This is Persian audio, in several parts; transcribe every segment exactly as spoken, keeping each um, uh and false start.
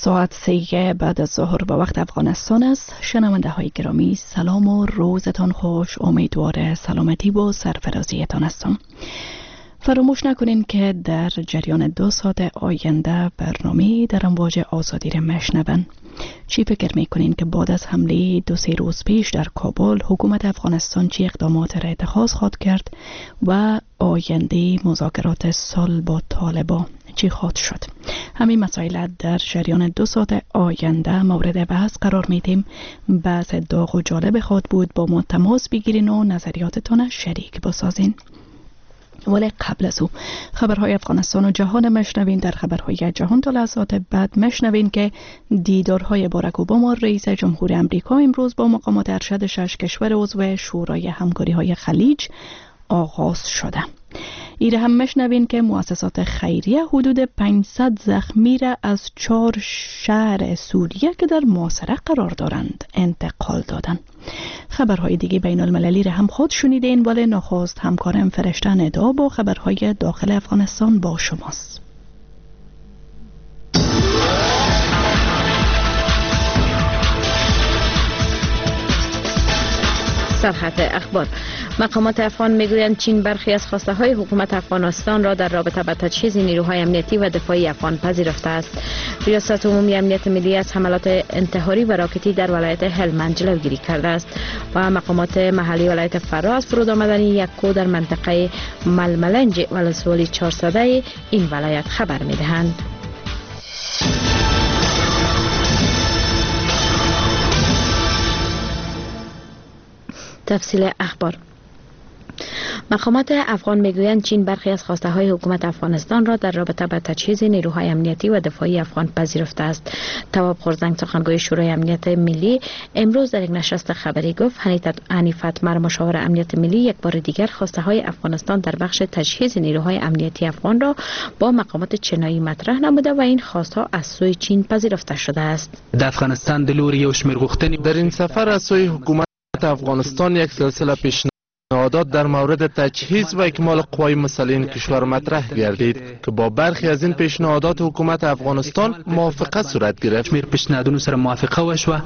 ساعت سه بعد از ظهر به وقت افغانستان است. شنونده های گرامی، سلام و روزتان خوش. امیدوار سلامتی و سرفرازیتان هستم. فراموش نکنین که در جریان دو ساعت آینده برنامه در امواج آزادی را مشنون. چی فکر میکنین که بعد از حمله دو سه روز پیش در کابل حکومت افغانستان چی اقدامات را اتخاذ خواهد کرد و آینده مذاکرات صلح با طالبان چی خواهد شد؟ همین مسائل در جریان دو ساعت آینده مورد بحث قرار میدیم. بحث داغ و جالب خواهد بود. با ما تماس بگیرین و نظریاتتان شریک بسازین. ولی قبل از او خبرهای افغانستان و جهان مشنوین. در خبرهای جهان تا لحظات بعد مشنوین که دیدارهای باراک اوباما رئیس جمهور امریکا امروز با مقامات ارشد شش کشور عضو شورای همکاری های خلیج آغاز شده. ایره هم مشنوین که مؤسسات خیریه حدود پانصد زخمی را از چهار شهر سوریه که در محاصره قرار دارند انتقال دادند. خبرهای دیگه بین المللی را هم خود شنیدین، ولی نخست همکارم فرشته ندا با خبرهای داخل افغانستان با شماست. سرخط اخبار. مقامات افغان میگویند چین برخی از خواسته های حکومت افغانستان را در رابطه با تجهیز نیروهای امنیتی و دفاعی افغان پذیرفته است. ریاست عمومی امنیت ملی از حملات انتحاری و راکتی در ولایت هلمند جلوگیری کرده است و مقامات محلی ولایت فرا از فرود آمدن یک کو در منطقه ململنج ولسوالی چهارصده این ولایت خبر میدهند. تفصیل اخبار. مقامات افغان میگویند چین برخی از خواسته های حکومت افغانستان را در رابطه با تجهیز نیروهای امنیتی و دفاعی افغان پذیرفته است. تواب خورزنگ سخنگوی شورای امنیت ملی امروز در یک نشست خبری گفت حنیف اتمر مشاور امنیت ملی یک بار دیگر خواسته های افغانستان در بخش تجهیز نیروهای امنیتی افغان را با مقامات چینی مطرح نموده و این خواستها از سوی چین پذیرفته شده است. در افغانستان دلور یو شمیر غوښتنې در این سفر از سوی حکومت افغانستان یک سلسله پیشنهادات در مورد تجهیز و اکمال قوای مسلحین کشور مطرح گردید که با برخی از این پیشنهادات حکومت افغانستان موافقت صورت گرفت. شمیر پیشنهادونو سره موافقه وشوه.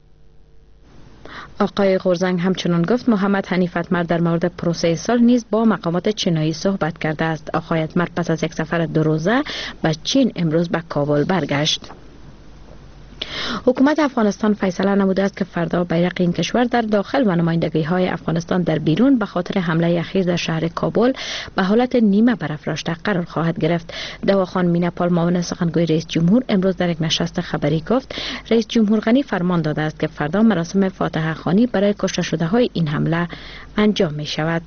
آقای خورزنگ همچنان گفت محمد حنیف اتمر در مورد پروسه صلح نیز با مقامات چینی صحبت کرده است. آقای اتمر پس از یک سفر دو روزه به چین امروز به کابل برگشت. حکومت افغانستان فیصله نموده است که فردا بیرق این کشور در داخل و نمایندگی های افغانستان در بیرون به خاطر حمله اخیر در شهر کابل به حالت نیمه برافراشته قرار خواهد گرفت. دواخان میناپال معاون سخنگوی رئیس جمهور امروز در یک نشست خبری گفت رئیس جمهور غنی فرمان داده است که فردا مراسم فاتحه خوانی برای کشته شده های این حمله انجام می شود.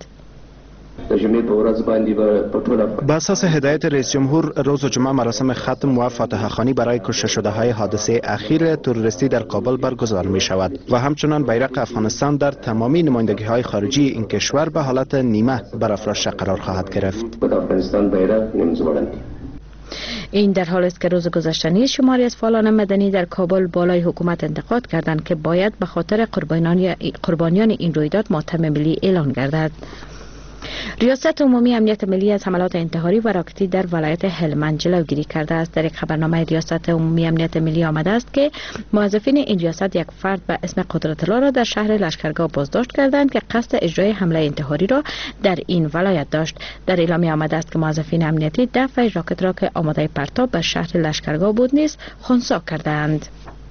با اساس هدایت رئیس جمهور روز جمعه مراسم ختم و فاتحه خوانی برای کشته شده های حادثه اخیر تروریستی در کابل برگزار می شود و همچنان بیرق افغانستان در تمامی نمایندگی های خارجی این کشور به حالت نیمه برافراشته قرار خواهد گرفت. این در حالی است که روز گذشته نیز شماری از فعالان مدنی در کابل بالای حکومت انتقاد کردند که باید به خاطر قربانیان این رویداد ماتم ملی اعلان گردد. ریاست عمومی امنیت ملی از حملات انتحاری و راکتی در ولایت هلمند جلوگیری کرده است. در یک خبرنامه ریاست عمومی امنیت ملی آمده است که موظفین این ریاست یک فرد به اسم قدرت الله را در شهر لشکرگاه بازداشت کردند که قصد اجرای حمله انتحاری را در این ولایت داشت. در اعلامیه آمده است که موظفین امنیتی دفع راکت را که آماده پرتاب به شهر لشکرگاه بود نیز خنثی کردند.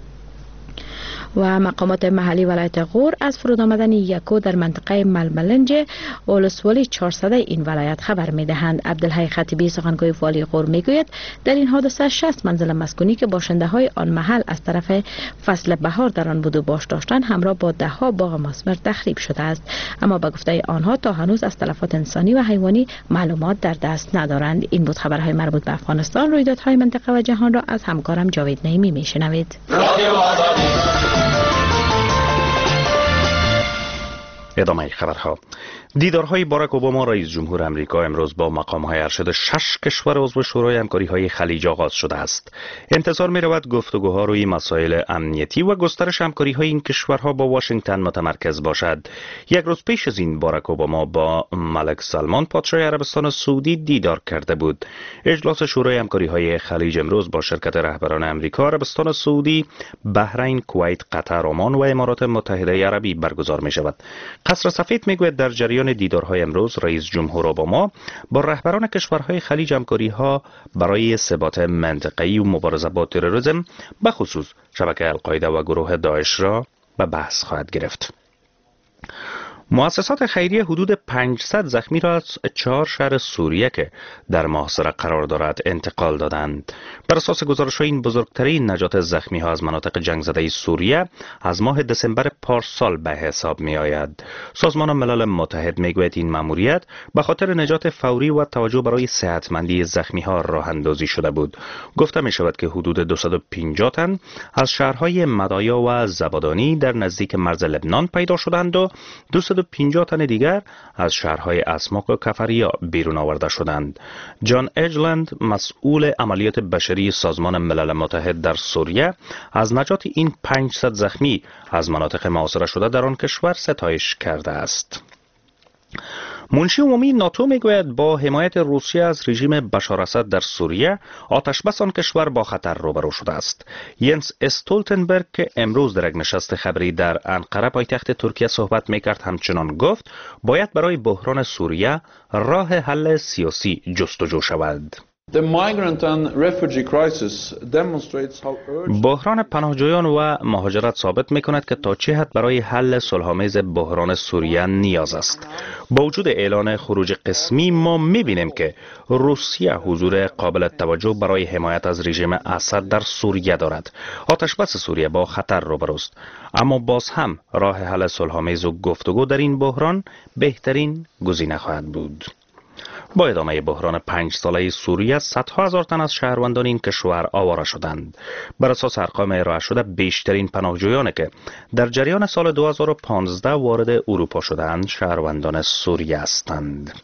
و مقامات محلی ولایت غور از فرود آمدن یکو در منطقه ململنج ولسوالی چهارصده این ولایت خبر میدهند. عبدالحی خطیبی سخنگوی والی غور میگوید در این حادثه شصت منزل مسکونی که باشنده های آن محل از طرف فصل بهار در آن بود و باش داشتن همراه با ده ها باغ مثمر تخریب شده است، اما به گفته آنها تا هنوز از تلفات انسانی و حیوانی معلومات در دست ندارند. این بود خبرهای مربوط به افغانستان. رویدادهای منطقه و جهان را از همکارم جاوید نعیمی میشنوید. ادامه خبرها. دیدارهای باراک اوباما رئیس جمهور آمریکا امروز با مقام‌های ارشد شش کشور عضو شورای همکاری‌های خلیج آغاز شده است. انتظار می‌رود گفتگوها روی مسائل امنیتی و گسترش همکاری‌های این کشورها با واشنگتن متمرکز باشد. یک روز پیش از این باراک اوباما با ملک سلمان پادشاه عربستان سعودی دیدار کرده بود. اجلاس شورای همکاری‌های خلیج امروز با شرکت رهبران آمریکا، عربستان سعودی، بحرین، کویت، قطر، عمان و امارات متحده عربی برگزار می‌شود. قصر سفید میگوید در جریان دیدارهای امروز رئیس جمهور اوباما با رهبران کشورهای خلیج همکاری‌ها برای ثبات منطقه‌ای و مبارزه با تروریسم به خصوص شبکه القاعده و گروه داعش را به بحث خواهد گرفت. مؤسسات خیریه حدود پانصد زخمی را از چهار شهر سوریه که در محاصره قرار دارد انتقال دادند. بر اساس گزارش‌های این بزرگترین نجات زخمی‌ها از مناطق جنگ زده سوریه از ماه دسامبر پارسال به حساب می‌آید. سازمان ملل متحد می‌گوید این مأموریت به خاطر نجات فوری و توجه برای صحتمندی زخمی‌ها راه اندازی شده بود. گفته می‌شود که حدود دویست و پنجاه تن از شهرهای مدایا و زبادانی در نزدیک مرز لبنان پیدا شدند و دویست و پنجاه تن دیگر از شهرهای اسماک و کفریا بیرون آورده شدند. جان اجلند، مسئول عملیات بشری سازمان ملل متحد در سوریه، از نجات این پانصد زخمی از مناطق محاصره شده در آن کشور ستایش کرده است. منشی عمومی ناتو میگوید با حمایت روسیه از رژیم بشار اسد در سوریه، آتش بس آن کشور با خطر روبرو شده است. ینس استولتنبرگ که امروز در یک نشست خبری در انقره پایتخت ترکیه صحبت میکرد همچنان گفت باید برای بحران سوریه راه حل سیاسی جستجو شود. بحران پناهجویان و مهاجرت ثابت می‌کند که تا چه حد برای حل صلح‌آمیز بحران سوریه نیاز است. با وجود اعلان خروج قسمی ما می‌بینیم که روسیه حضور قابل توجه برای حمایت از رژیم اسد در سوریه دارد. آتش بس سوریه با خطر روبروست، اما باز هم راه حل صلح‌آمیز و گفتگو در این بحران بهترین گزینه خواهد بود. با ادامه بحران پنج ساله سوریه، صدها هزار تن از شهروندان این کشور آواره شدند. بر اساس ارقام ارائه شده، بیشترین پناهجویانی که در جریان سال دو هزار و پانزده وارد اروپا شدند، شهروندان سوریه هستند.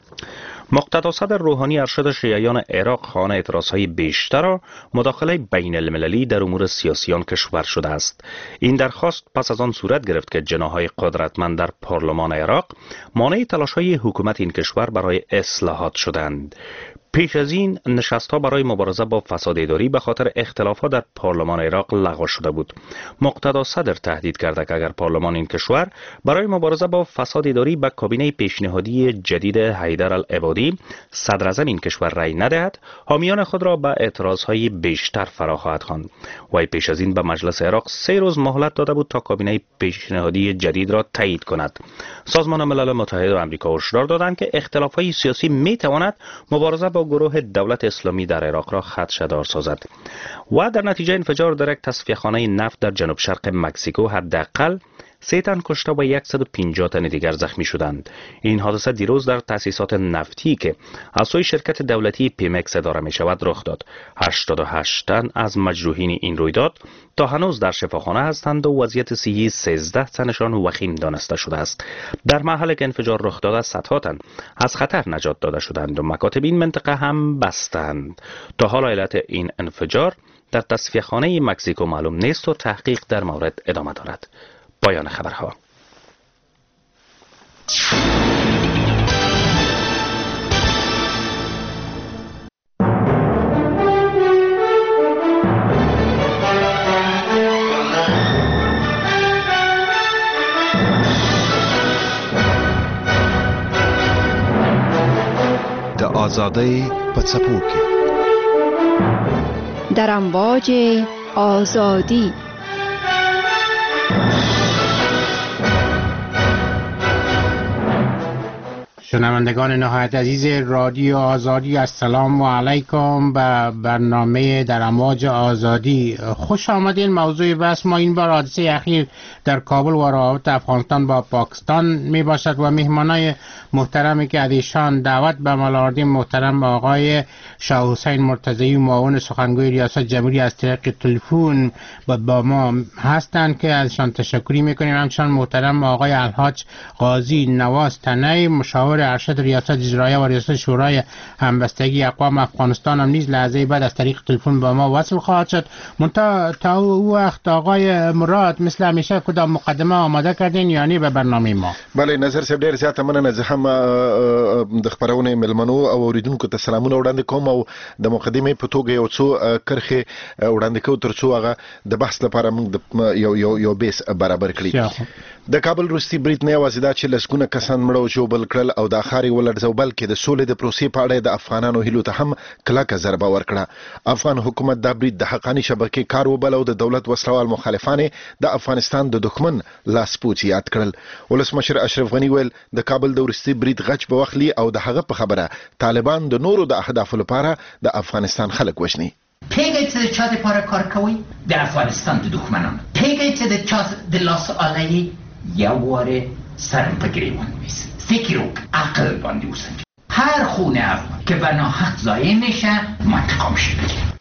مقتدا صدر روحانی ارشد شیعیان عراق خواهان اعتراضهای بیشتر و مداخله بین المللی در امور سیاسی آن کشور شده است. این درخواست پس از آن صورت گرفت که جناح‌های قدرتمند در پارلمان عراق مانع تلاش‌های حکومت این کشور برای اصلاحات شدند. پیش از این نشست‌ها برای مبارزه با فساد اداری به خاطر اختلافات در پارلمان عراق لغو شده بود. مقتدا صدر تهدید کرده که اگر پارلمان این کشور برای مبارزه با فساد اداری به کابینه پیشنهادی جدید حیدر العبادی صدر اعظم این کشور رأی ندهد، حامیان خود را به اعتراضهای بیشتر فرا خواهد خواند. وی پیش از این به مجلس عراق سه روز مهلت داده بود تا کابینه پیشنهادی جدید را تایید کند. سازمان ملل متحد و آمریکا هشدار دادند که اختلافات سیاسی میتواند مبارزه با گروه دولت اسلامی در عراق را خدشه‌دار سازد و در نتیجه انفجار در یک تصفیه‌خانه نفت در جنوب شرق مکزیکو حداقل سه تن کشته و صد و پنجاه تن دیگر زخمی شدند. این حادثه دیروز در تأسیسات نفتی که از سوی شرکت دولتی پیمکس اداره می شود رخ داد. هشتاد و هشت تن از مجروحین این رویداد تا هنوز در شفاخانه هستند و وضعیت صحی سیزده تنشان وخیم دانسته شده است. در محل که انفجار رخ داده صدها تن از خطر نجات داده شدند و مکاتب این منطقه هم بستند. تا حال علت این انفجار در تصفیه‌خانه مکزیکو معلوم نیست و تحقیق در مورد ادامه دارد. پایان خبرها. د آزادی په څپو کې در امواج آزادی شنوندگان نهایت عزیز رادیو آزادی، السلام علیکم به برنامه در امواج آزادی. خوش آمدین. موضوع بحث ما این بار حادثه اخیر در کابل و روابط افغانستان با پاکستان می باشد و مهمانای محترمی که از ایشان دعوت به ملاردین محترم آقای شاه حسین مرتضوی معاون سخنگوی ریاست جمهوری از طریق تلفن با ما هستند که ازشان تشکری میکنیم. همچنان محترم آقای الحاج قاضی نواز تنی مشاور ارشد ریاست اجرایه و ریاست شورای همبستگی اقوام افغانستان هم نیز لحظه بعد از طریق تلفن با ما وصل خواهد شد. منتها تا او وقت آقای مراد مثل همیشه کدام مقدمه آماده کردین یعنی به برنامه ما؟ بله نظر صاحب ډیر زیاته مننه. زه هم د خبرونه ملمنو او اوریدونکو ته سلامونه وړاندې کوم او د مقدمې په توګه یو څو کرښې وړاندې کوو ترڅو هغه د بحث لپاره موږ یو یو یو بیس برابر کړي. د کابل روسي برید نه یوازې دا چې لسګونه کسان مړه او ژوبل کړل او د ښار یې ولړزول بلکې د سولې د پروسې په اړه د افغانانو هیلو ته هم کلکه ضربه ورکړه. افغان حکومت دا برید د حقاني شبکې کار وبل او د دولت وسلوال مخالفان د افغانستان د دښمن لاسپوڅي یاد کړل. ولسمشر اشرف غني ویل د کابل د روسي برید غچ به واخلي او د هغه په خبره طالبان د نورو د اهدافو لپاره د افغانستان خلک وژني. پیگه چه چه د پاره کار کوي د افغانستان د دښمنانو پیگه چه د چا د لاس علي یو واره سرم په گریوان میس فکر و عقل باندې وسنج هر خونه افغان که به ناحق ضایع نشه منتقام شي.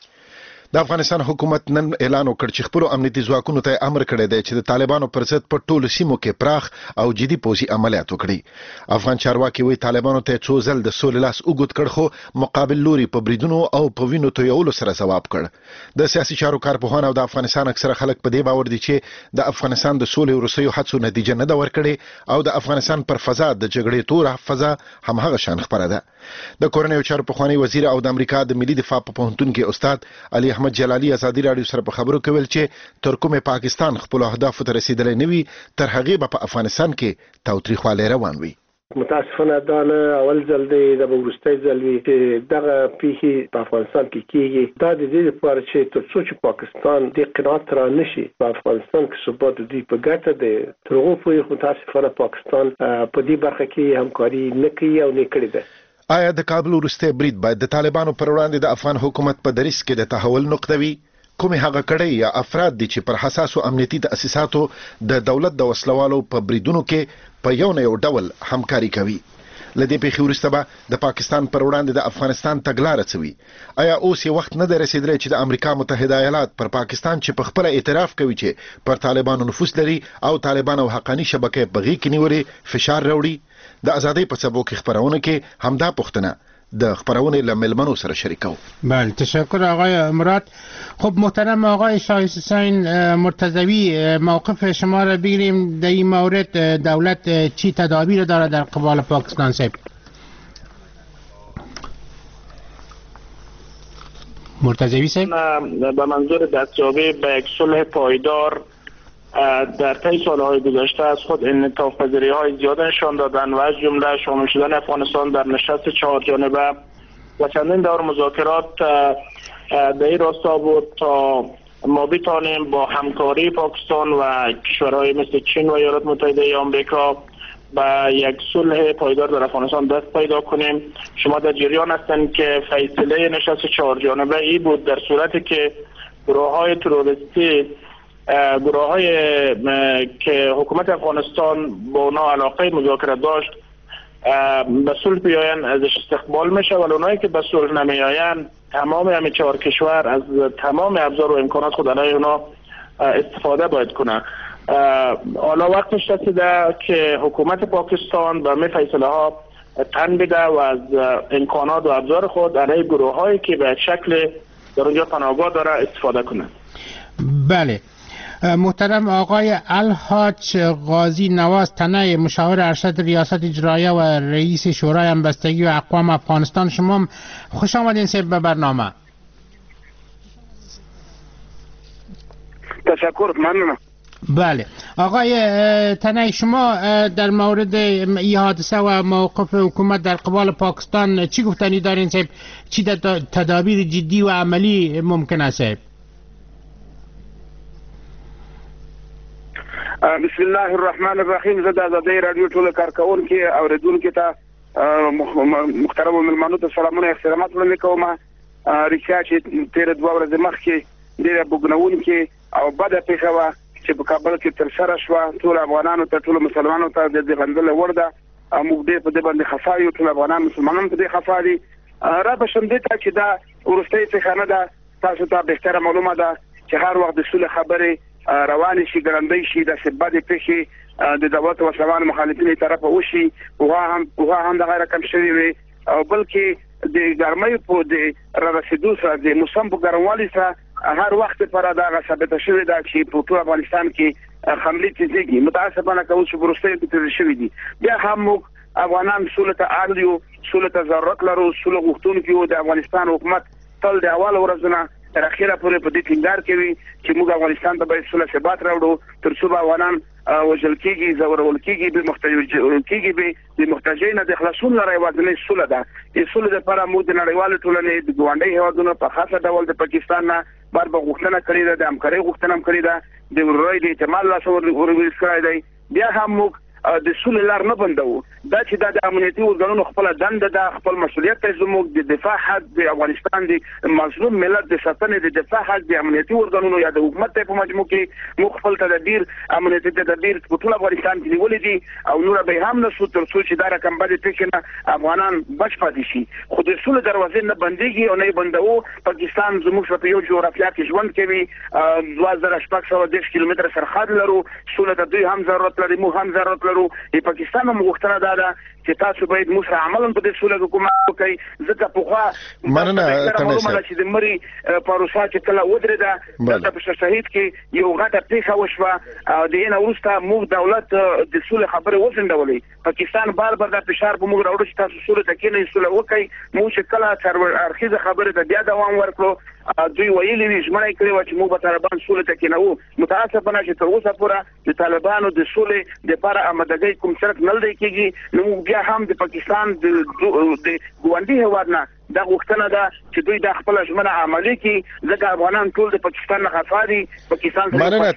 د افغانستان حکومت نن اعلان وکړ چې خپل امنیتي ځواکونو ته امر کړی دی چې د طالبانو پر ضد په ټولو سیمو کې پراخ او جدي پوځي عملیات وکړي. افغان چارواکي وایي طالبانو ته څو ځل د سولې لاس اوږد کړ خو مقابل لوري په بریدونو او په وینو تویولو سره ځواب کړ. د سیاسي چارو کارپوهان او د افغانستان اکثره خلک په دې باور دي چې د افغانستان د سولې وروستیو هڅو نتیجه نه ده ورکړې او د افغانستان پر فضا د جګړې توره فضا همهغه شان خبره ده. د کورنیو چارو پخوانی وزیر او د امریکا د ملي دفاع په پوهنتون کې استاد علي احمد جلالي ازادي رادیو سره په خبرو کې ویل چې تر کومه پاکستان خپل اهداف ته رسیدلې نه وي تر هغه به په افغانستان کې تاوتریخوالی روان وي. متاسفانه دا نه اول ځل دی د وروستي ځل وي چې دغه پیښې په افغانستان کې کیږي. دا د دې لپاره چې تر څو چې پاکستان د قناعت را نشي په افغانستان کې ثبات دی په ګټه دی تر هغه پورې متاسفانه پاکستان په دې برخه کې همکاري نه کوي او نه کړې ده. آیا د کابل وروستی برید باید د طالبانو پر وړاندې د افغان حکومت په دریځ کې د تحول نقطه وي؟ کومې هغه کړۍ یا افراد دي چې پر حساسو امنیتي تاسیساتو د دولت د وسلوالو په بریدونو کې په یو نه یو ډول همکاري کوي؟ له دې پیښې وروسته به د پاکستان پر وړاندې د افغانستان تګلاره څه وي؟ آیا اوس یې وخت نه دی رسېدلی چې د امریکا متحده ایالات پر پاکستان چې په خپله اعتراف کوي چې پر طالبانو نفوذ لري او طالبان او حقاني شبکې په غېږ کې نیولې فشار راوړي؟ د ازادۍ په څپو کې خپرونه کې همدا پوښتنه د خبرونه له ملمنو سره شریکو. بله تشکر آقای مراد. خب محترم آقای شاه حسین مرتضوی موقف شما را بگیریم در این مورد دولت چی تدابیر داره در قبال پاکستان صاحب؟ مرتضوی صاحب به منظور دستیابی به یک صلح پایدار در طی سالهای گذشته از خود انعطاف پذیری های زیاد نشان دادن و از جمله شامل شدن افغانستان در نشست چهار جانبه و چندین دور مذاکرات در این راستا بود تا ما بتانیم با همکاری پاکستان و کشورهای مثل چین و ایالات متحده آمریکا به یک صلح پایدار در افغانستان دست پیدا کنیم. شما در جریان هستند که فیصله نشست چهار جانبه ای بود در صورتی که گروه های تروریستی گروه های که حکومت افغانستان با اونا علاقه مذاکره داشت به صلح بیاین ازش استقبال میشه و اونایی که به صلح نمیاین تمام همین چهار کشور از تمام ابزار و امکانات خود علیه اونا استفاده باید کنه. حالا وقتش رسیده که حکومت پاکستان به می فیصله ها تن بده و از امکانات و ابزار خود علیه گروه هایی که به شکل در اونجا پناهگاه داره استفاده کنه. بله محترم آقای الحاج قاضی نواز تنی مشاور ارشد ریاست اجرایه و رئیس شورای همبستگی و اقوام افغانستان، شما خوش آمدین صاحب به برنامه. تشکر، ممنونم. بله آقای تنی، شما در مورد این حادثه و موقف حکومت در قبال پاکستان چی گفتنی دارین صاحب؟ چی تدابیر جدی و عملی ممکن است صاحب؟ بسم الله الرحمن الرحیم. زه د ازادۍ راډیو ټول کارکونکو اوریدونکو ته محترم ملمنو ته سلامونه احترامات وړاندې کوم. رښتیا چې تیر دوه ورځې مخکې ډېره بوږنوونکې او بده پیښه وه چې په کابل کې ترسره شوه. ټول افغانانو ته ټول مسلمانانو ته د دې غندلو وړ ده او موږ ډېر په دې باندې خفا یو. ټول افغانان مسلمانان په دې خفا دي. را بشم دې ته چې دا وروستۍ پیښه نه ده. تاسو ته بهتره معلومه ده چې هر وخت د سولې خبرې روانې شي ګړندۍ شي داسې بدې پیښې د دولت او سلمان مخالفینو طرفه وشي هغه هم هغه هم د غیر کم شوی وي او بلکې د ګرمۍ په د را رسیدو سره د موسم په ګرموالي سره هر وخت پر دا ثابت شوی دا چې په ټول افغانستان کې حملې تیزیږي. متاسفانه کوم چې وروستۍ پیښې شوې دي. بیا هم موږ افغانان سولې ته اړ یو، سولې ته ضرورت لرو، سولې غوښتونکي یو. د افغانستان حکومت تل د اول ورځې تر اخیره پورې په دې ټینګار کوي چې موږ افغانستان ته باید سوله ثبات راوړو تر څو افغانان وژل کېږي، ځورول کېږي، به محتاج کېږي، به د محتاجینو د خلاصون لپاره یوازینۍ سوله ده. د سولې لپاره موږ د نړیوالو ټولنې د ګاونډي هیوادونو په خاصه ډول د پاکستان نه بار به غوښتنه کړې ده، د همکارۍ غوښتنه هم کړې ده، د ورورۍ د اعتماد لاسه ورکړی کړی دی. بیا هم موږ د سولې لار نه بندو. دا چې د امنیتي ورګانونو خپل دنده ده، خپل مسؤلیت دی. زموږ د دفاع حق د افغانستان د مظلوم ملت د ساتنې د دفاع حق د امنیتي ورګانونو یا د حکومت په مجموع کې موږ خپل تدابیر امنیتي تدابیر په ټول افغانستان کې نیولې دي او نور به هم نشو تر څو چې دا رقم باندې پکې افغانان بچ پاتې شي. خو د سولې دروازې نه بنديږي او نه بندو. پاکستان زموږ په یو جغرافیه کې ژوند کوي. دوه زره شپږ سوه دېرش کیلومتره سرحد لرو. سولې ته دوی هم ضرورت لري، موږ هم ضرورت لرو. د پاکستان هم غوښتنه دا ده چې تاسو باید موږ سره عملاً په دې سولې حکومت وکړئ. ځکه پخوا مننه معلومه چې د مري پروسه چې کله ودرېده دلته په شهید کې یو غټه پیښه وشوه او د یې نه وروسته موږ دولت د سولې خبرې وځنډولې. پاکستان بار بار د فشار په موږ راوړي چې تاسو سولې ته کېنئ، سوله وکړئ. موږ چې کله سرور اړخیزه خبرې ته بیا دوام ورکړو دوی ویلي وي ژمنه یې کړې وه چې موږ به طالبان سولې ته کېنوو. متاسفانه چې تر اوسه پوره د طالبانو د سولې دپاره آمادګۍ کوم څرک نه لیدی کېږي. نو موږ بیا هم د پاکستان د ګاونډي هېواد نه دا غوښتنه ده چې دوی د خپل ژمنه عملي کړي. ځکه افغانان ټول د پاکستان نه خفا دي. پاکستان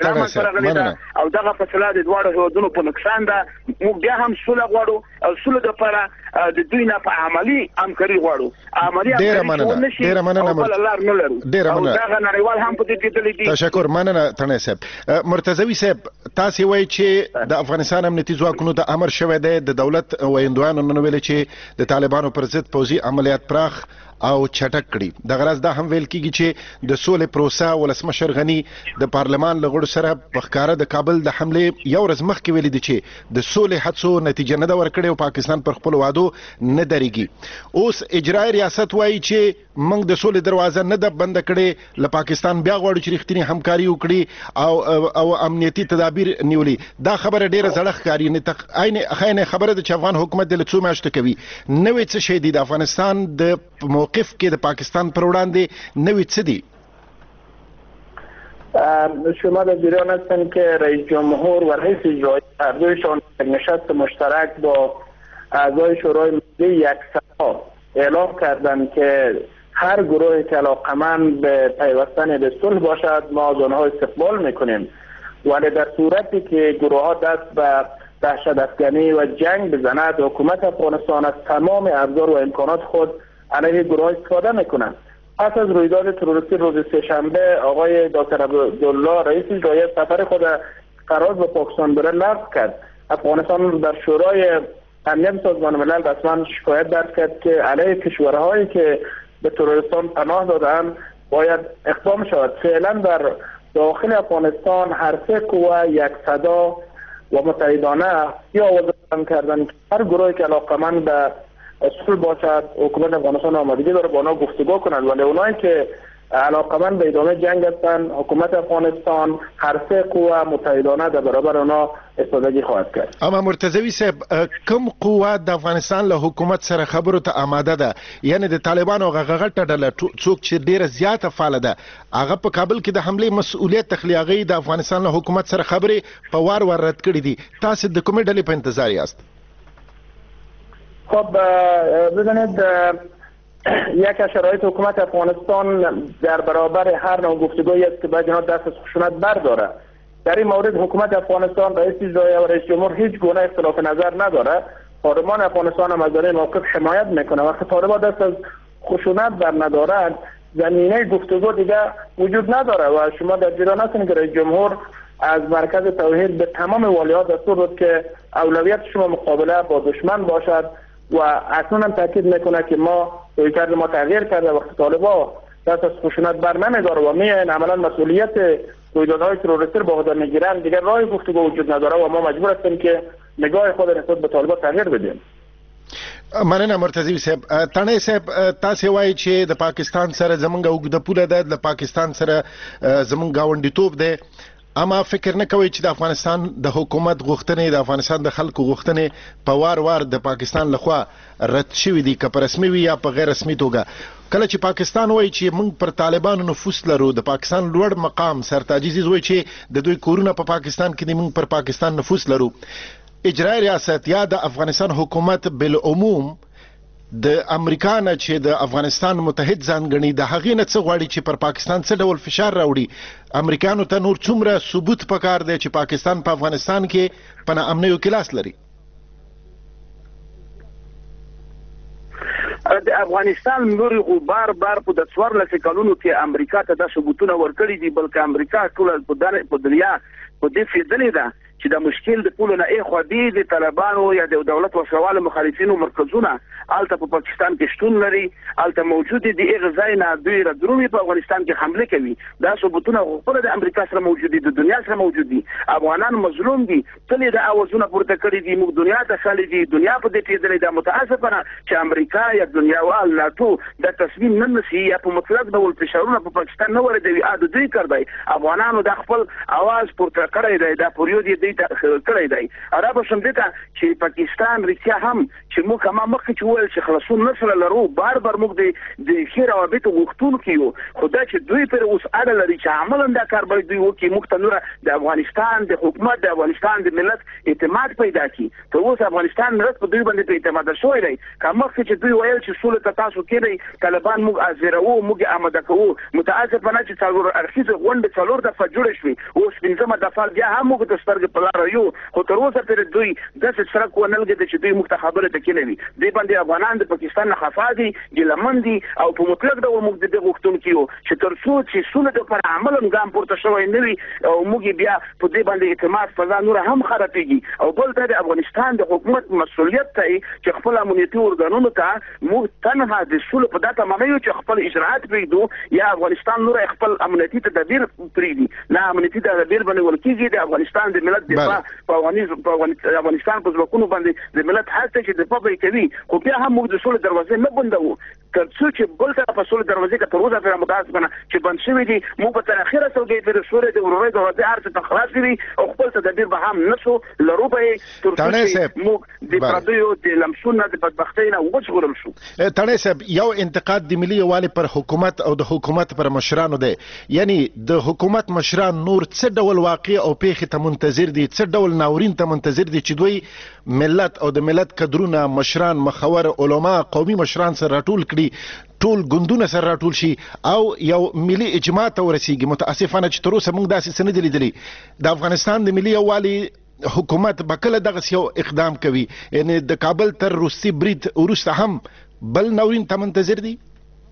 سره او دغه فاصله د دواړو هېوادونو په نقصان ده. موږ بیا هم سوله غواړو او سوله دپاره د دوی نه په عملي همکاري غواړو. عملي همکاري ډېره مننه بله لار نه لرو. ډېره مننه. دغه نړیوال هم په دې لیدلي دي. تشکر. مننه تڼۍ صاحب. مرتضوي صاحب تاسې وایي چې د افغانستان امنیتي ځواکونو د امر شوی دی د دولت ویندویانو نن ویلي چې د طالبانو پر ضد پوځي عملیات پراخ او چټک کړي. د غرض دا هم ویل کیږي چې د سولې پروسه ولسمشر غني د پارلمان له غړو سره په ښکاره د کابل د حملې یو ورځ مخکې ویلي دي چې د سولې هڅو نتیجه نه ده ورکړې او پاکستان پر خپلو وعدو نه درېږي. اوس اجرایي ریاست وایي چې موږ د سولې دروازه نه ده بنده کړې، له پاکستان بیا غواړو چې رښتینې همکاري وکړي او او امنیتي تدابیر نیولي. دا خبره ډېره زړه ښکاري. عین خبره ده چې افغان حکومت د له څو میاشتو کوي. نوې څه شی دي د افغانستان د موقف کې د پاکستان پر وړاندې نوې څه دي؟ شما در جریان هستند که رئیس جمهور و رئیس اجرایی هر دویشان نشست مشترک با اعضای شورای ملی یکسان اعلام کردند که هر گروهی که علاقمند به پیوستن به صلح باشد ما از آنها استقبال میکنیم، ولی در صورتی که گروه ها دست به دهشت افکنی و جنگ بزند حکومت افغانستان از تمام ابزار و امکانات خود علیه گروه استفاده میکنند. پس از رویداد تروریستی روز سه‌شنبه آقای دکتر عبدالله رئیس اجرایی سفر خود قرار به پاکستان بره لغو کرد. افغانستان در شورای امنیت سازمان ملل رسما شکایت درج کرد که علیه کشورهایی که به تروریستان پناه دادند باید اقدام شود. فعلا در داخل افغانستان هر سه قوه یک صدا و متحدانه یا آواز کردند که هر گروهی که علاقمند به اصول باشد حکومت افغانستان آمادگی داره با آنها گفتگو کنند، ولی اونایی که علاقمند به ادامه جنگ هستند حکومت افغانستان هر سه قوه متحدانه در برابر آنها استفاده خواهد کرد. اما مرتضوي صاحب کوم قوه د افغانستان له حکومت سره خبرو ته آماده ده؟ یعنی د طالبانو غغغټه ډله څوک چې ډیره زیاته فعاله ده هغه په کابل کې د حملې مسؤلیت تخلي هغه د افغانستان له حکومت سره خبرې په وار وار رد کړې دي. تاسو د کومې ډلې په انتظار یاست؟ خب ببینید یک از شرایط حکومت افغانستان در برابر هر نوع گفتگویی است که باید اینها دست از خشونت برداره. در این مورد حکومت افغانستان رئیس اجرایی و رئیس جمهور هیچ گونه اختلاف نظر نداره پارلمان افغانستان هم از این موقف حمایت میکنه. وقتی طالبان دست از خشونت بر ندارند زمینه گفتگو دیگه وجود نداره و شما در جریان هستین که رئیس جمهور از مرکز توحید به تمام والیات دستور داد که اولویت شما مقابله با دشمن باشد و اصلا هم تاکید میکنه که ما رویکرد ما تغییر کرده. وقتی طالبان دست از خشونت بر نمیداره و میان عملا مسئولیت رویدادهای تروریستی رو به عهده میگیرن دیگه راه گفتگو وجود نداره و ما مجبور هستیم که نگاه خود نسبت به طالبان تغییر بدیم. مننه مرتضی صاحب. تڼۍ صاحب تاسې وایي چې د پاکستان سره زمونږ اوږده پوله ده، د پاکستان سره زمونږ ګاونډیتوب دی، اما فکر نه کوي چې د افغانستان د حکومت غوښتنې د افغانستان د خلکو غوښتنې په وار وار د پاکستان لخوا رد شوي دي که په رسمي وي یا په غیر رسمي توګه. کله چې پاکستان وایي چې موږ پر طالبانو نفوذ لرو، د پاکستان لوړ مقام سرتاج عزیز وایي چې د دوی کورونه په پاکستان کې دي، موږ پر پاکستان نفوذ لرو. اجرای ریاست یا د افغانستان حکومت بالعموم د امریکا نه چې د افغانستان متحد ځان ګڼي د هغې نه څه غواړي چې پر پاکستان څه ډول فشار راوړي؟ امریکایانو ته نور څومره ثبوت پکار دی چې پاکستان په افغانستان کې په ناامنیو کې لاس لري؟ د افغانستان نور غو بار بار په د څوارلسو کلونو کې امریکا ته د ثبوتونه ورکړي دي، بلکې امریکا ټول په دنیا په دې فیصلې ده چې د مشکل د پولو نه اخوا دي د طالبانو یا د دولت وسوال مخالفینو مرکزونه الته په پاکستان کې شتون لري، الته موجود دي. هغه ځای نه دوی را درومي په افغانستان کې حمله کوي. دا ثبوتونه خپل د امریکا سره موجود دي، د دنیا سره موجود دي. افغانان مظلوم دي، تل د اوازونه پورته کړی دي، موږ دنیا ته سالي دي، دنیا په دې پیډلې د متاسفانه چې امریکا یا دنیا وال ناتو د تصمیم نه نسی یا په مطلق ډول فشارونه په پاکستان نه وردوي. اده دوی کړی افغانانو د خپل आवाज پورته کړی دی، دا پریود دی کړی دی. عربو شمدته چې پاکستان رښتیا هم چې موږ هم مخکې چې ویل چې خلاصون نسل لرو، بار بار موږ د د خیر روابط غوښتونکو یو، خدای چې دوی پر اوس اړه لري چې عملاً دا کار باید دوی وکړي. موږ ته نور د افغانستان د حکومت د افغانستان د ملت اعتماد پیدا کړي. ته اوس افغانستان ملت په دوی باندې په اعتماد شوی دی. که مخکې چې دوی ویل چې سولې ته تاسو کېږئ، طالبان موږ ازیروو، موږ آماده کوو. متاسفانه چې څلور اړخیزه غونډې څلور دفعه جوړې شوې، اوس پنځمه دفعه بیا هم موږ د سترګې په لاره یو، خو تر اوسه پورې دوی داسې سړک ونه لګېده چې دوی موږ ته خبرې ته کېنوي. دوی باندې افغانان د پاکستان نه خفا دي، ګیلمن دي او په مطلق ډول موږ د دې غوښتونکي یو چې تر څو چې سولې دپاره عملاً ګام پورته شوی نه وي او موږ بیا په دې باندې اعتماد فضا نوره هم خرابېږي. او بل ته د افغانستان د حکومت مسؤلیت دی چې خپل امنیتي ارګانونو ته موږ تنها د سولې په دا تماموي چې خپل اجراعات پرېږدو یا افغانستان نور خپل امنیتي تدابیر پرېږدي. نه امنیتي تدابیر باندې ورکېږي. د افغانستان د ملت دفاع په افغانستان په ځواکونو باندې د ملت هڅه چې دفاع به کوي، خو بیا هم موږ د سولې دروازې نه بندوو. تر څو چې بل ته په سولې دروازې کې تر اوسه پورې متاسفانه چې بند شوي دي، موږ به تر اخره سوګۍ پرې سولې د ورورۍ دروازې هر څه ته خلاص وي او خپل تدابیر به هم نشو لرو به تر څو چې موږ د پردیو د لمسون د بدبختۍ نه وژغورل شو. تڼۍ صاحب، یو انتقاد د ملي یووالي پر حکومت او د حکومت پر مشرانو دی، یعنی د حکومت مشران نور څه ډول واقع او پیښې ته منتظر دي، څه ډول ناورین ته منتظر دي چې دوی ملت او د ملت کدرونه مشران مخور علما قومي مشران سره راټول کړي، ټول ګوندونه سره راټول شي او یو ملي اجماع ته ورسیږي. متاسفانه چې تر اوسه موږ داسې څه نه دي لیدلي. د افغانستان د ملي یووالي حکومت به کله دغسې یو اقدام کوي؟ یعنی د کابل تر روسي برید وروسته هم بل ناورین ته منتظر دي؟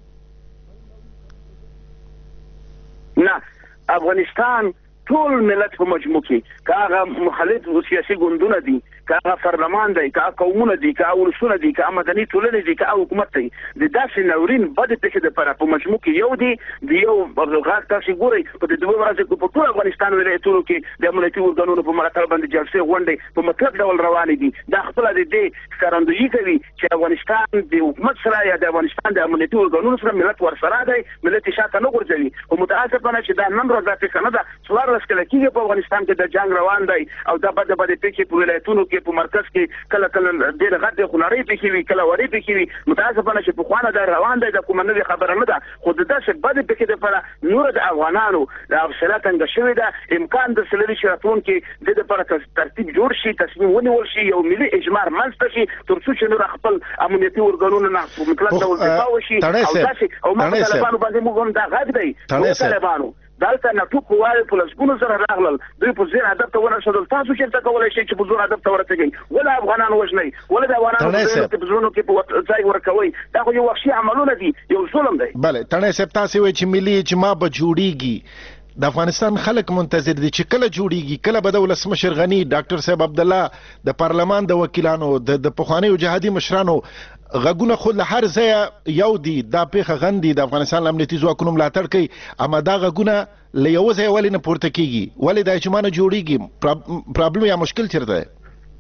نه، افغانستان ټول ملت په مجموع کې که هغه مخالف سیاسي ګوندونه دي، که هغه پارلمان دی، که هغه قومونه دي، که هغه ولسونه دي، که هغه مدني ټولنې دي، که هغه حکومت دی، د داسې ناورین بدې پېښې دپاره په مجموع کې یو دی د یو غږ. تاسې ګورئ په دې دوه ورځو کې په ټول افغانستان ولایتونو کې د امنیتي ارګانونو په ملاتړ باندې جلسې غونډې په مطلق ډول روانې دي. دا خپله د دې ښکارندویي کوي چې افغانستان د حکومت سره یا د افغانستان د امنیتي ارګانونو سره ملت ورسره دی، ملت یې شاته نه غورځوي. خو متاسفانه چې دا نن ورځ دا پېښه نه ده، څوارلس کاله کېږي په افغانستان کې د جنګ روان دی او دا بده بده پېښې په ولایتونو کې په مرکز کې کله کله ډېر غټې خونړۍ پېښې وي، کله وړې پېښې وي. متاسفانه چې پخوانه دا روان دی، دا کومه نوې خبره نه ده. خو د داسې بدې پېښې دپاره نوره د افغانانو د حوصله تنګه شوې ده. امکان داسې لري چې راتلونکي دې دپاره ترتیب جوړ شي، تصمیم ونیول شي، یو ملي اجماع رامنځته شي تر څو چې نور خپل امنیتي ارګانونو نه په مطلق ډول دفاع وشي. او داسې او ما په طالبانو باندې موږ هم دا غږ دی، طالبانو دلته ناتو قواوې په لسګونو زره راغلل دوی په زیر هدف ته ورسېدل تاسو چېرته کولی شئ چې په زور هدف ته ورسېږئ ولې افغانان وژنئ ولې د افغانانو په زړونو کې په ځای ورکوئ دا خو یو وحشي عملونه دي یو ظلم دی بله تڼۍ صاحب تاسې وایئ چې ملي اجماع به جوړیږي د افغانستان خلک منتظر دي چې کله جوړیږي کله به د ولسمشر غنی ډاکټر صاحب عبدالله د پارلمان د وکیلانو د پخوانیو جهادي مشرانو غږونه خو له هر ځایه یو دي دا پیښه غندي د افغانستان امنیتي ځواکونو ملاتړ کوي اما دا غږونه له یو ځایه ولې نه پورته کیږي ولې د اجماع نه جوړیږي پرابلم یا مشکل چیرته دی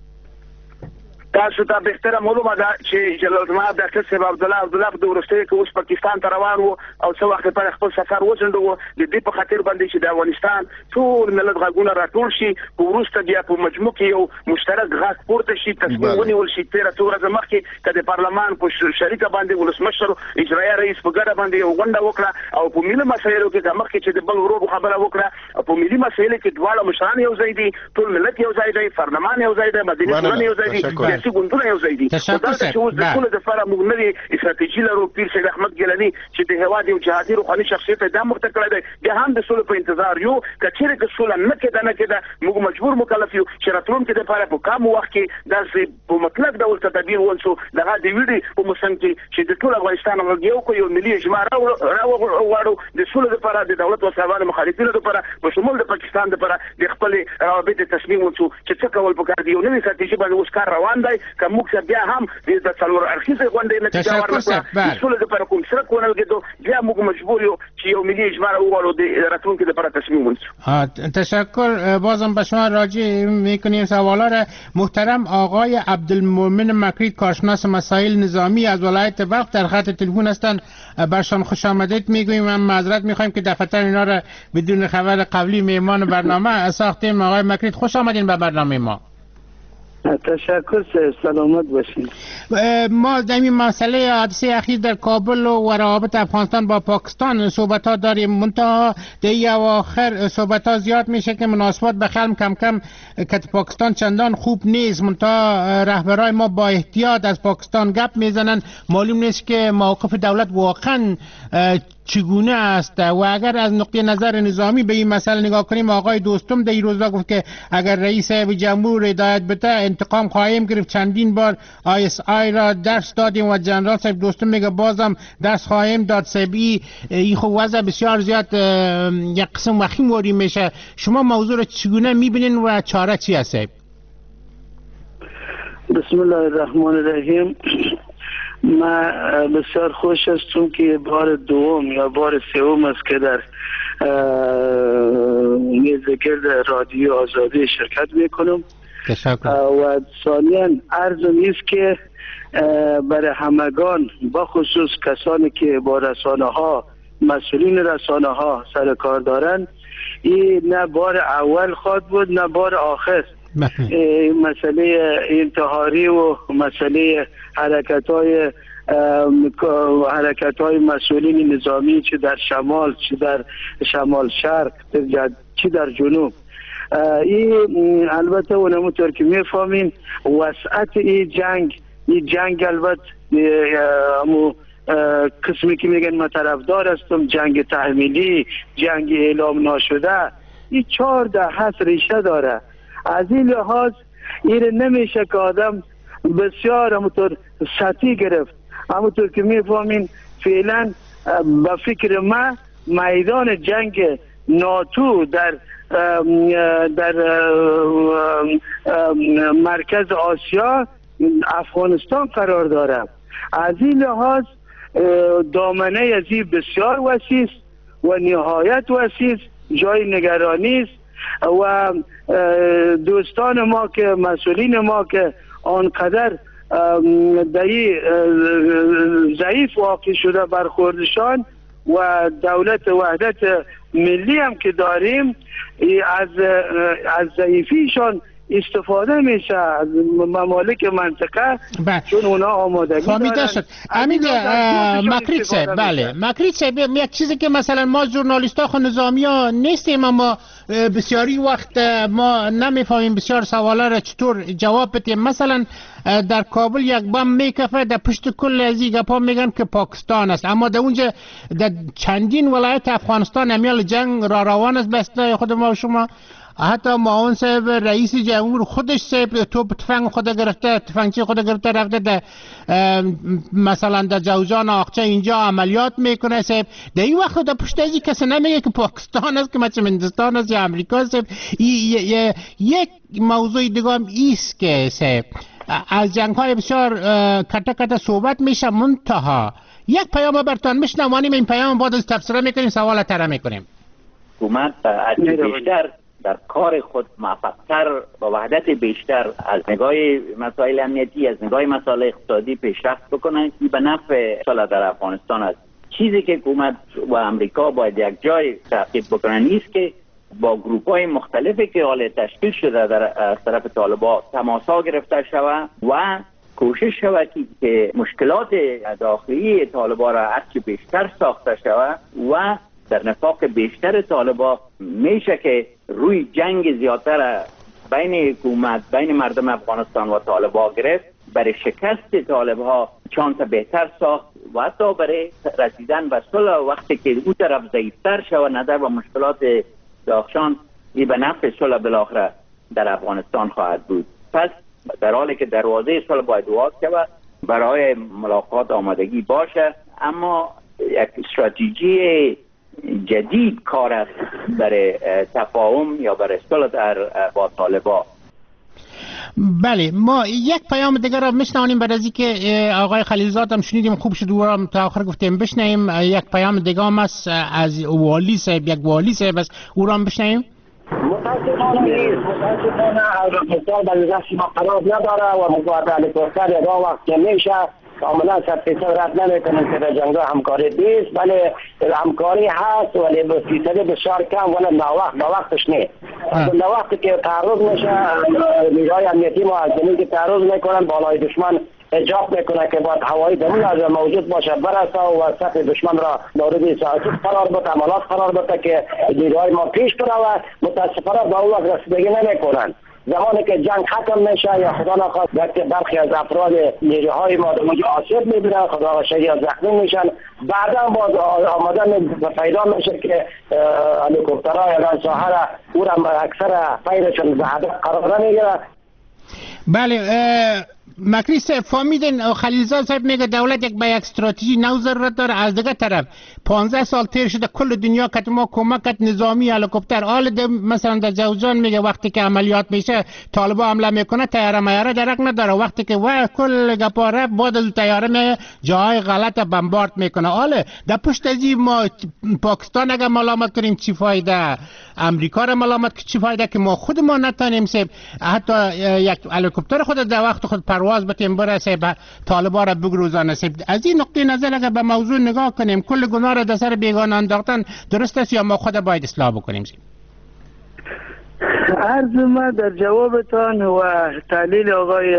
تاسو ته بهتره معلومه ده چې جلال الدین ډاکټر صاحب عبدالله عبدالله په ورستۍ کې اوس پاکستان ته روان وو او څه وخت پر خپل سفر وځنډو د دې په خاطر باندې چې د افغانستان ټول ملت غږونه راټول شي په ورسته بیا په مجموع کې یو مشترک غږ پورته شي تصمیم ونیول شي تیر څو ورځې مخکې چې د پارلمان په شریکه باندې ولسمشر اجرایي رئیس په ګډه باندې یو غونډه وکړه او په ملي مسایلو کې د مخکې چې د بل ورو خبره وکړه په ملي مسایلو کې دواړه مشران یو ځای دي ټول ملت یو ځای دی پارلمان یو ځای دی مدني ټولنه یو ځای دي چې ګوندونه یو ځای دي دا چې اوس د ټول د لپاره موږ نوې استراتیژي لرو پیر سید احمد ګیلاني چې د هواد یو جهادي روحاني شخصیت دا مخته کړی دی بیا هم د سولې په انتظار یو کچېره کې سوله نه کېده نه کېده موږ مجبور مکلف یو چې راتلونکي د لپاره په کم وخت کې داسې په مطلق ډول تدابیر ونسو دغه د ویډي په موسم کې چې د ټول افغانستان غږ یو کو یو ملي اجماع راوړو د سولې لپاره د دولت او سازمان مخالفینو لپاره په شمول د پاکستان لپاره د خپل روابط تصمیم ونسو چې څه کول پکار دی یو نوې استراتیژي باندې اوس کار روان دی که موږ بیا هم د څلور اړخیزه غونډې نتیجه ورکړه د سولې لپاره کوم سره کول کېدو بیا موږ مجبور یو چې یو ملي اجماع وغواړو د راتلونکي لپاره تصمیم ونیسو. تشکر. بازم به شما راجع میکنیم سوالا را. محترم آقای عبدالمؤمن مکری کارشناس مسائل نظامی از ولایت بلخ در خط تلفن هستند برشان خوش آمدید میگوییم. من معذرت میخوایم که دفعتا اینا را بدون خبر قبلی میهمان برنامه ساختیم. آقای مکری خوش آمدین به برنامه ما. تشکر سلامت باشین. ما در این مسئله حادثه اخیر در کابل و روابط افغانستان با پاکستان صحبت ها داریم. منتها در اواخر صحبت ها زیاد میشه که مناسبات به خلم کم کم که پاکستان چندان خوب نیست. منتها رهبرای ما با احتیاط از پاکستان گپ میزنن. معلوم نیست که موقف دولت واقعا چگونه است و اگر از نقطه نظر نظامی به این مسئله نگاه کنیم آقای دوستم در این روزا گفت که اگر رئیس جمهور هدایت بده انتقام خواهیم گرفت. چندین بار آی اس آی را درس دادیم و جنرال صاحب دوستم میگه بازم درس خواهیم داد. سبی این خب وضع بسیار زیاد یک قسم وخیم واری میشه. شما موضوع را چگونه میبینین و چاره چی هست؟ بسم الله الرحمن الرحیم. من بسیار خوش هستم که بار دوم یا بار سوم است که در میزگرد رادیو آزادی شرکت میکنم و ثانیاً عرضم است که برای همگان با خصوص کسانی که با رسانه ها مسئولین رسانه ها سر کار دارن این نه بار اول خواهد بود نه بار آخر. مسئله انتحاری و مسئله حرکت های حرکت های مسئولین نظامی چه در شمال چه در شمال شرق چه در جنوب این البته اونمونطور که میفهمیم وسعت این جنگ این جنگ البته امو قسمی که میگن من طرفدار هستم جنگ تحمیلی جنگ اعلام ناشده این چهارده هست ریشه داره. از این لحاظ این نمیشه که آدم بسیار همونطور سطحی گرفت. همونطور که میفهمین فعلا به فکر ما میدان جنگ ناتو در در مرکز آسیا افغانستان قرار داره. از این لحاظ دامنه ازی بسیار وسیع و نهایت وسیع جای نگرانی است و دوستان ما که مسئولین ما که آنقدر دایی ضعیف واقع شده برخوردشان و دولت وحدت ملی هم که داریم از از ضعیفیشان استفاده میشه از ممالک منطقه چون اونا آمادگی دارن. شد. امید مکریت صاحب بله مکریت صاحب یک چیزی که مثلا ما ژورنالیست‌ها خو نظامی ها نیستیم اما بسیاری وقت ما نمیفهمیم بسیار سوالا را چطور جواب بدیم. مثلا در کابل یک بم میکفه، در پشت کل از این گپا میگن که پاکستان است، اما در اونجا در چندین ولایت افغانستان امیال جنگ را روان است. بسته خود ما و شما، حتی معاون صاحب رئیس جمهور خودش صاحب تو تفنگ خود گرفته، تفنگچی خود گرفته رفته در مثلا در جوزجان آقچه اینجا عملیات میکنه صاحب. در این وقت در پشت ازی کسی نمیگه که پاکستان است که مثل هندوستان است یا امریکا صاحب. یک موضوع دیگه هم ایست که صاحب از جنگ های بسیار کتا کتا صحبت میشه، منتها یک پیام برتان میشنوانیم، این پیام بعد از تفسیر میکنیم، سوال تره میکنیم. حکومت از بیشتر در کار خود موفق‌تر با وحدت بیشتر از نگاه مسائل امنیتی، از نگاه مسائل اقتصادی پیشرفت بکنن که به نفع سال در افغانستان است. چیزی که حکومت و امریکا باید یک جای تعقیب بکنن نیست که با گروپ‌های مختلفی که حال تشکیل شده در از طرف طالبان تماسا گرفته شود و کوشش شود که مشکلات داخلی طالبان را هرچی بیشتر ساخته شود و در نفاق بیشتر طالبان میشه که روی جنگ زیادتر بین حکومت بین مردم افغانستان و طالبان گرفت، برای شکست طالبان چانس بهتر ساخت و حتی برای رسیدن به صلح وقتی که اون طرف ضعیفتر شود نظر و مشکلات داخشان ای به نفع صلح بالاخره در افغانستان خواهد بود. پس در حالی که دروازه صلح باید باز شود، برای ملاقات آمادگی باشه، اما یک استراتژی جدید کار است برای تفاهم یا برای صلح در با طالبان. بله، ما یک پیام دیگر را میشنویم بعد از اینکه آقای خلیلزاد هم شنیدیم، خوب شد و تا آخر گفتیم بشنویم. یک پیام دیگه هم است از والی صاحب، یک والی صاحب است، او را هم بشنویم. متاسفانه نیست، متاسفانه افغانستان در دست ما قرار نداره و مقابل هلیکوپتر یا وقت که میشه کاملا صد فیصد رد نمیکنن که در جنگ همکاری نیست، ولی همکاری هست ولی به فیصد بسیار کم، ولی ناوقت ناوقتش نیست. ناوقتی که تعرض میشه نیروهای امنیتی ما از زمین که تعرض میکنن بالای دشمن اجاب میکنه که باید هوایی درون از موجود باشه برسه و سطح دشمن را مورد سیاست قرار بده، عملات قرار بده که نیروهای ما پیش بره و متاسفانه با اون وقت رسیدگی نمیکنن. زمانی که جنگ ختم میشه یا خدا نخواست برخی از افراد نیروهای ما در اونجا آسیب میبینن، خدا نخواست یا زخمی میشن، بعدا باز آمدن پیدا میشه که هلیکوپترها یا ساحه را او را اکثر پیرشون به هدف قرار نمیگیره. بله، مکری صاحب فهمیدین خلیلزاد صاحب میگه دولت یک به یک استراتژی نو ضرورت داره. از دیگه طرف پانزده سال تیر شده کل دنیا کت ما کمکت نظامی هلیکوپتر حال مثلا در جوزجان میگه وقتی که عملیات میشه طالبان حمله میکنه تیاره میاره درک نداره، وقتی که و کل گپاره بعد از تیاره می جای غلط بمبارد میکنه. حالا در پشت از ما پاکستان اگه ملامت کنیم چی فایده، امریکا را ملامت کنیم چی فایده که ما خود ما نتونیم سب حتی یک هلیکوپتر خود در وقت خود پرواز بتیم برسه به طالبان را بگروزانه. از این نقطه نظر اگر به موضوع نگاه کنیم کل گناه را در سر بیگانه انداختن درست است یا ما خود باید اصلاح بکنیم؟ عرض ما در جوابتان و تحلیل آقای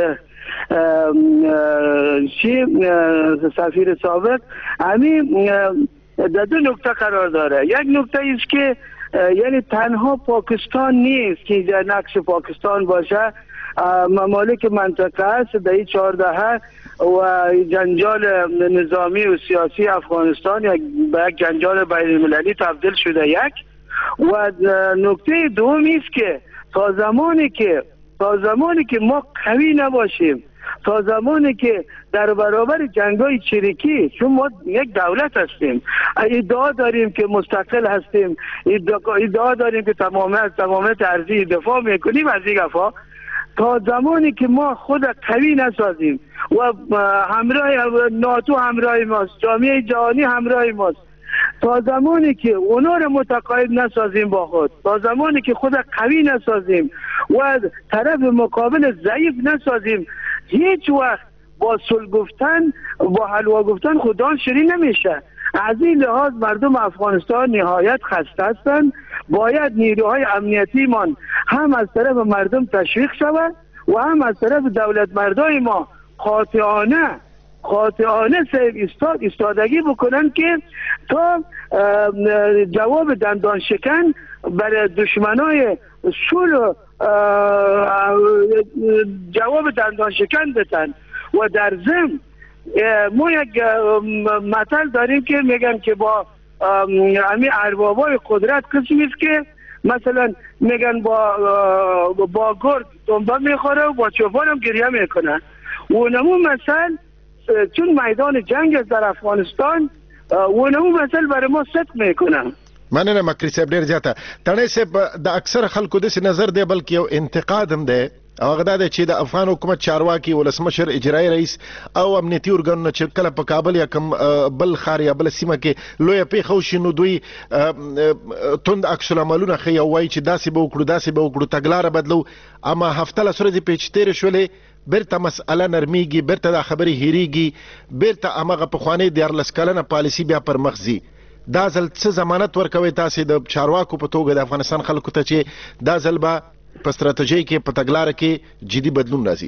چی سفیر سابق همین در دو نکته قرار داره. یک نکته است که یعنی تنها پاکستان نیست که نقش پاکستان باشه، ممالک منطقه است در این چهارده و جنجال نظامی و سیاسی افغانستان یک به یک جنجال بین المللی تبدیل شده. یک و نکته دوم است که تا زمانی که تا زمانی که ما قوی نباشیم، تا زمانی که در برابر جنگای چریکی، چون ما یک دولت هستیم، ادعا داریم که مستقل هستیم، ادعا داریم که تمامیت تمامیت ارضی دفاع میکنیم از این گفا، تا زمانی که ما خود قوی نسازیم و همراه ناتو همراه ماست، جامعه جهانی همراه ماست، تا زمانی که اونا رو متقاعد نسازیم با خود، تا زمانی که خود قوی نسازیم و طرف مقابل ضعیف نسازیم، هیچ وقت با صلح گفتن با حلوا گفتن خدا شیرین نمیشه. از این لحاظ مردم افغانستان نهایت خسته هستند. باید نیروهای امنیتی من هم از طرف مردم تشویق شود و هم از طرف دولت مردای ما قاطعانه قاطعانه صاحب ایستاد ایستادگی بکنن که تا جواب دندان شکن برای دشمنای صلح جواب دندان شکن بدن. و در ضمن ما یک مثل داریم که میگن که با همین اربابای قدرت قسمی است که مثلا میگن با با گرد دنبال میخوره و با چوپان هم گریه میکنه. و نمو مثل چون میدان جنگ است در افغانستان و نمو مثل برای ما صدق میکنه. مننه مکری صاحب ډیر زیاته. تڼۍ صاحب د اکثر خلکو داسې نظر دی بلکې یو انتقاد هم دی او هغه دا دی چې د افغان حکومت چارواکي ولسمشر اجرایي رئیس او امنیتي ارګانونه چې کله په کابل یا کوم بل ښار یا بله سیمه کې لویه پیښه وشي نو دوی توند عکس العملونه ښیي او وایي چې داسې به وکړو داسې به وکړو تګلاره بدلو. اما هفته لس ورځې پېچ تېرې شولې بیرته مسئله نرمیږي بیرته دا خبرې هېرېږي بیرته همغه پخوانۍ دیارلس کلنه پالیسي بیا پر مخ ځي. دا ځل څه ضمانت ورکوي تاسې د چارواکو په توګه د افغانستان خلکو ته چې دا ځل به په ستراتیژۍ کې په تګلاره کې جدي بدلون راځي؟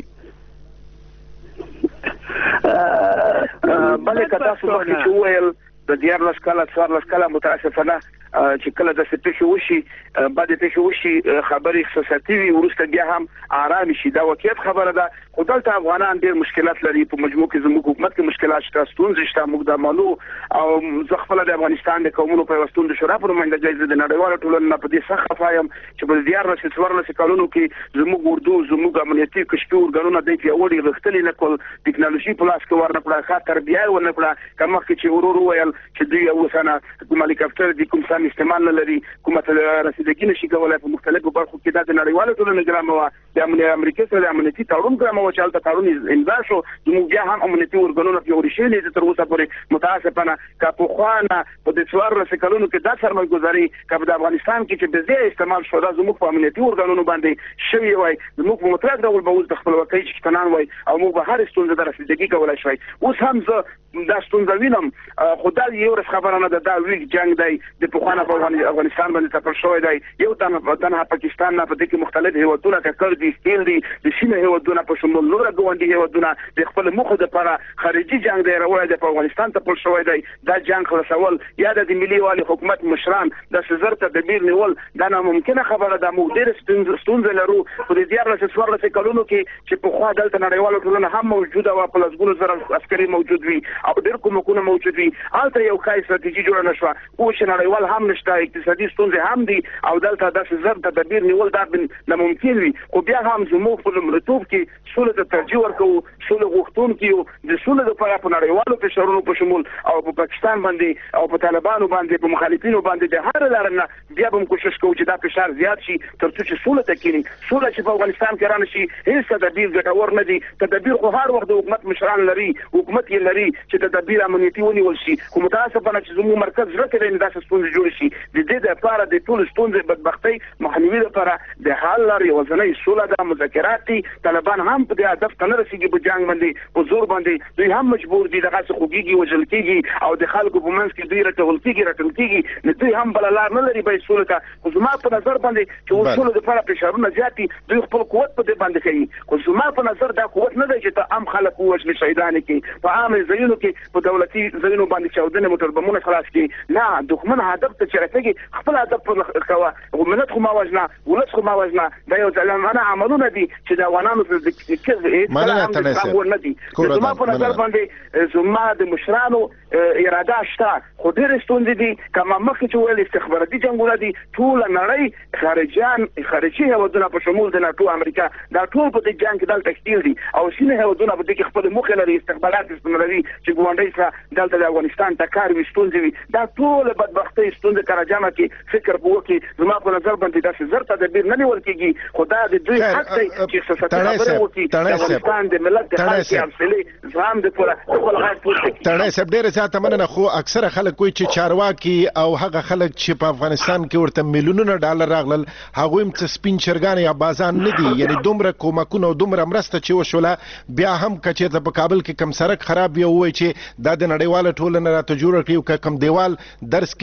بلې که تاسو مخکې چې وویل د دیارلس کاله څوارلس کاله متاسفانه چې کله داسې پیښې وشي بعد پیښې وشي خبرې احساساتي وي وروسته بیا هم آرام شي. دا واقعیت خبره ده. خو دلته افغانان ډېر مشکلات لري. په مجموع کې زموږ حکومت کې مشکلات شته ستونزې شته موږ دا مالو او زه خپله د افغانستان د قومونو پیوستون د شورا په نماینده ځای د نړیواله ټولنې نه په دې سخت خفه یم چې په دیارلس څوارلس کلونو کې زموږ اردو زموږ امنیتي کشفي ارګانونه دوی پیاوړي غښتلي نه کړل ټکنالوژي په لاس کې ورنه کړه ښه تربیه یې ورنه کړه که مخکې چې ورور وویل چې دوی اوس نه کوم هلیکاپټر دي کوم سم استعمال نه لري کومه رسیدګي نشي کولی په مختلفو برخو کې دا د نړیواله ټولنې ګرامه وه د امریکا سره د امنیتي تړون ګرامه وه چې هلته تړون امضا شو زموږ بیا هم امنیتي ارګانونه پیاوړي شوي دي تر اوسه پورې متاسفانه که پخوا نه په دې څوارلسو کلونو کې دا سرمایه‌ګذاري که په افغانستان کې چې بې ځایه استعمال شو دا زموږ په امنیتي ارګانونو باندې شوي وای زموږ په مطلق ډول به اوس د خپلواکۍ چښتنان وای او موږ به هرې ستونزې ته رسیدګي کولی شوای. اوس هم زه دا ستونزه وینم خو دا یو ورځ خبره نه ده. دا ویګ جنګ دی د پخوا په افغانستان باندې تپل شوی دی. یو تنها پاکستان نه په دې کې مختلف هیوادونه ککړ دي سټیل دي د سیمې هیوادونه په شمول نور ګاونډي هیوادونه د خپل موخو دپاره خارجي جنګ دی راوړی دی په افغانستان تپل شوی دی. دا جنګ خلاصول یا د ملي والي حکومت مشران داسې زر تدبیر نیول دا ناممکنه خبره ده. موږ ډېرې ستونزې لرو په دې دیارلسو څوارلسو کلونو کې چې پخوا دلته نړیواله ټولنه هم موجوده وه په لسګونو زره عسکري موجود وي او ډېر کومکونه موجود وي هلته یو ښه استراتیژي جوړه نه شوه. اوس چې نړیوال هم نشته اقتصادي ستونزې هم دي او دلته داسې زر تدبیر نیول دا ناممکن وي. خو بیا هم زموږ په لومړیتوب کې سولې ته ترجیح ورکوو سولې غوښتونکي یو د سولې دپاره په نړیوالو فشارونو په شمول او په پاکستان باندې او په طالبانو باندې په مخالفینو باندې د هر لارې نه بیا به هم کوشش کوو چې دا فشار زیات شي تر څو چې سوله ته کښېني. سوله چې په افغانستان کې رانه شي هېڅ تدبیر ګټور نه دي. تدبیر خو هر وخت د حکومت مشران لري حکومت یې لري چې تدبیر امنیتي ونیول شي. خو متاسفانه چې زموږ مرکز زړه کې دی داسې ستونزې جوړې شي د دې دپاره د ټولو ستونزې بدبختۍ مخنیوي دپاره د حل لار یوازینۍ سوله ده مذاکرات دي. طالبان هم په دې هدف ته نه رسېږي په جنګ باندې په زور باندې دوی هم مجبور دي دغسې خوږېږي وژل کېږي او د خلکو په منځ کې دوی رټول کېږي رټل کېږي نو دوی هم بله لار نه لري باید سولې ته. خو زما په نظر باندې چې اوس سولې دپاره فشارونه زیات دي دوی خپل قوت په دې باندې کوي. خو زما په نظر دا قوت نه دی چې ته عام خلک ووژنې شهیدان کړي په عامه ځایونو کې په دولتي ځایونو باندې چاودنې موټر بمونه خلاص کړي. نه دښمن هدف ته چې رسېږي خپل هدف کوه. ملت خو مه وژنه ولس خو مه وژنه دا یو ظالمانه عملونه دي چې د افغانانو نه دي. زما په نظر باندې زما د مشرانو اراده شته خو ډېرې ستونزې دي. که ما مخکې چې ویل استخباراتي جنګونه دي ټوله نړۍ خارجیان خارجي هیوادونه په شمول د ناټو امریکا دا ټول په دې جنګ کې دلته ښکېل دي او ځینې هیوادونه په دې کې خپلې موخې لري استخبارات استعمالوي چې ګاونډۍ سره دلته د افغانستان ټکر وي ستونزې وي. دا ټوله بدبختۍ ستونزې کره جمع کړي فکر به وکړي. زما په نظر باندې داسې زر تدبیر نه نیول کېږي خو دا د دوی حق دی چې احساساتي خبرې وکړي د افغانستان د ملت د خلک حوصلې زغم دپاره خپل غږ پورته کړي. تڼۍ صاحب ډېره زیاته مننه. خو اکثره خلک وایي چې چارواکي او هغه خلک چې په افغانستان کې ورته میلیونونه ډالر راغلل هغوی هم څه سپین چرګان یا بازان نه دي. یعنې دومره کومکونه او دومره مرسته چې وشوله بیا هم که چېرته په کابل کې کم سړک خراب وي او ووایي چې دا د نړیواله ټولنه راته جوړه کړي او که کم دیوال درس کوي دا وایي چې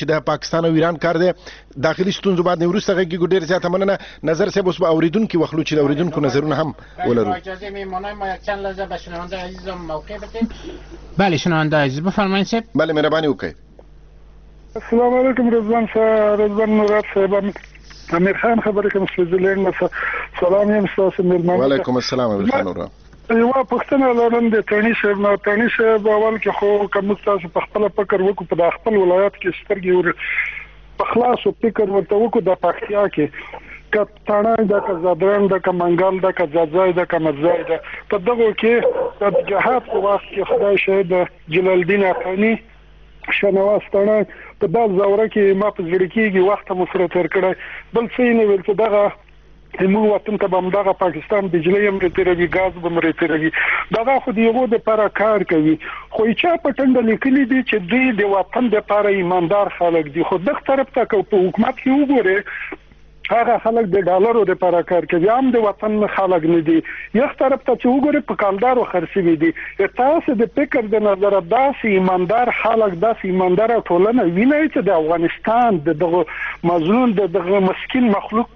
د پاکستان او ایران کار دی داخلي ستونزو باندې وروسته غږیږو. ډېر زیاته مننه. نظر صاحب اوس به اوریدونکي وخلو چې د اوریدونکو نظرونه هم ولرو. اجازه میمانای ما یک چند لحظه به شنونده عزیزم موقع بدید. بله شنونده عزیز بفرمایید صاحب. بله مهرباني وکړئ. السلام علیکم رضوان صاحب. رضوان مراد صاحب امیر خان خبرې کوم سویزرلند. سلام یم تاسو مېرمن. وعلیکم السلام امیر خان ورا. یو پښتنه لرم د تڼي صاحب نو تڼي صاحب اول کې خو کوم تاسو په خپل فکر وکړو په خپل ولایت کې سترګې ور په خلاص او فکر ورته وکړو د پښتیا کې کټاڼه د کزادران د کمنګال د کزازای د کمزای د په دغه کې د جهاد په وخت کې خدای شهید جلال الدین افغاني شنواستانه په دغه زوره کې ما په ځړ کېږي وخت مو سره تر کړی بل څه نه ویل چې دغه موږ وطن ته هم دغه پاکستان بجلی هم رتروي غاز هم رتروي دغه خو دیغه د لپاره کار کوي خو چې په ټنډه لیکلي دي چې دوی د وطن د لپاره ایماندار خلک دي خو دغه طرف ته کو په حکومت کې وګوره هغه خلک د ډالرو د لپاره کار کوي هم د وطن خلک نه دي یو طرف ته چې وګوره په کالدارو خرڅوي دي تاسو د فکر د نظر داسې ایماندار خلک داسې ایماندار ټولنه ویني چې د افغانستان دغه مظلوم دغه مسکین مخلوق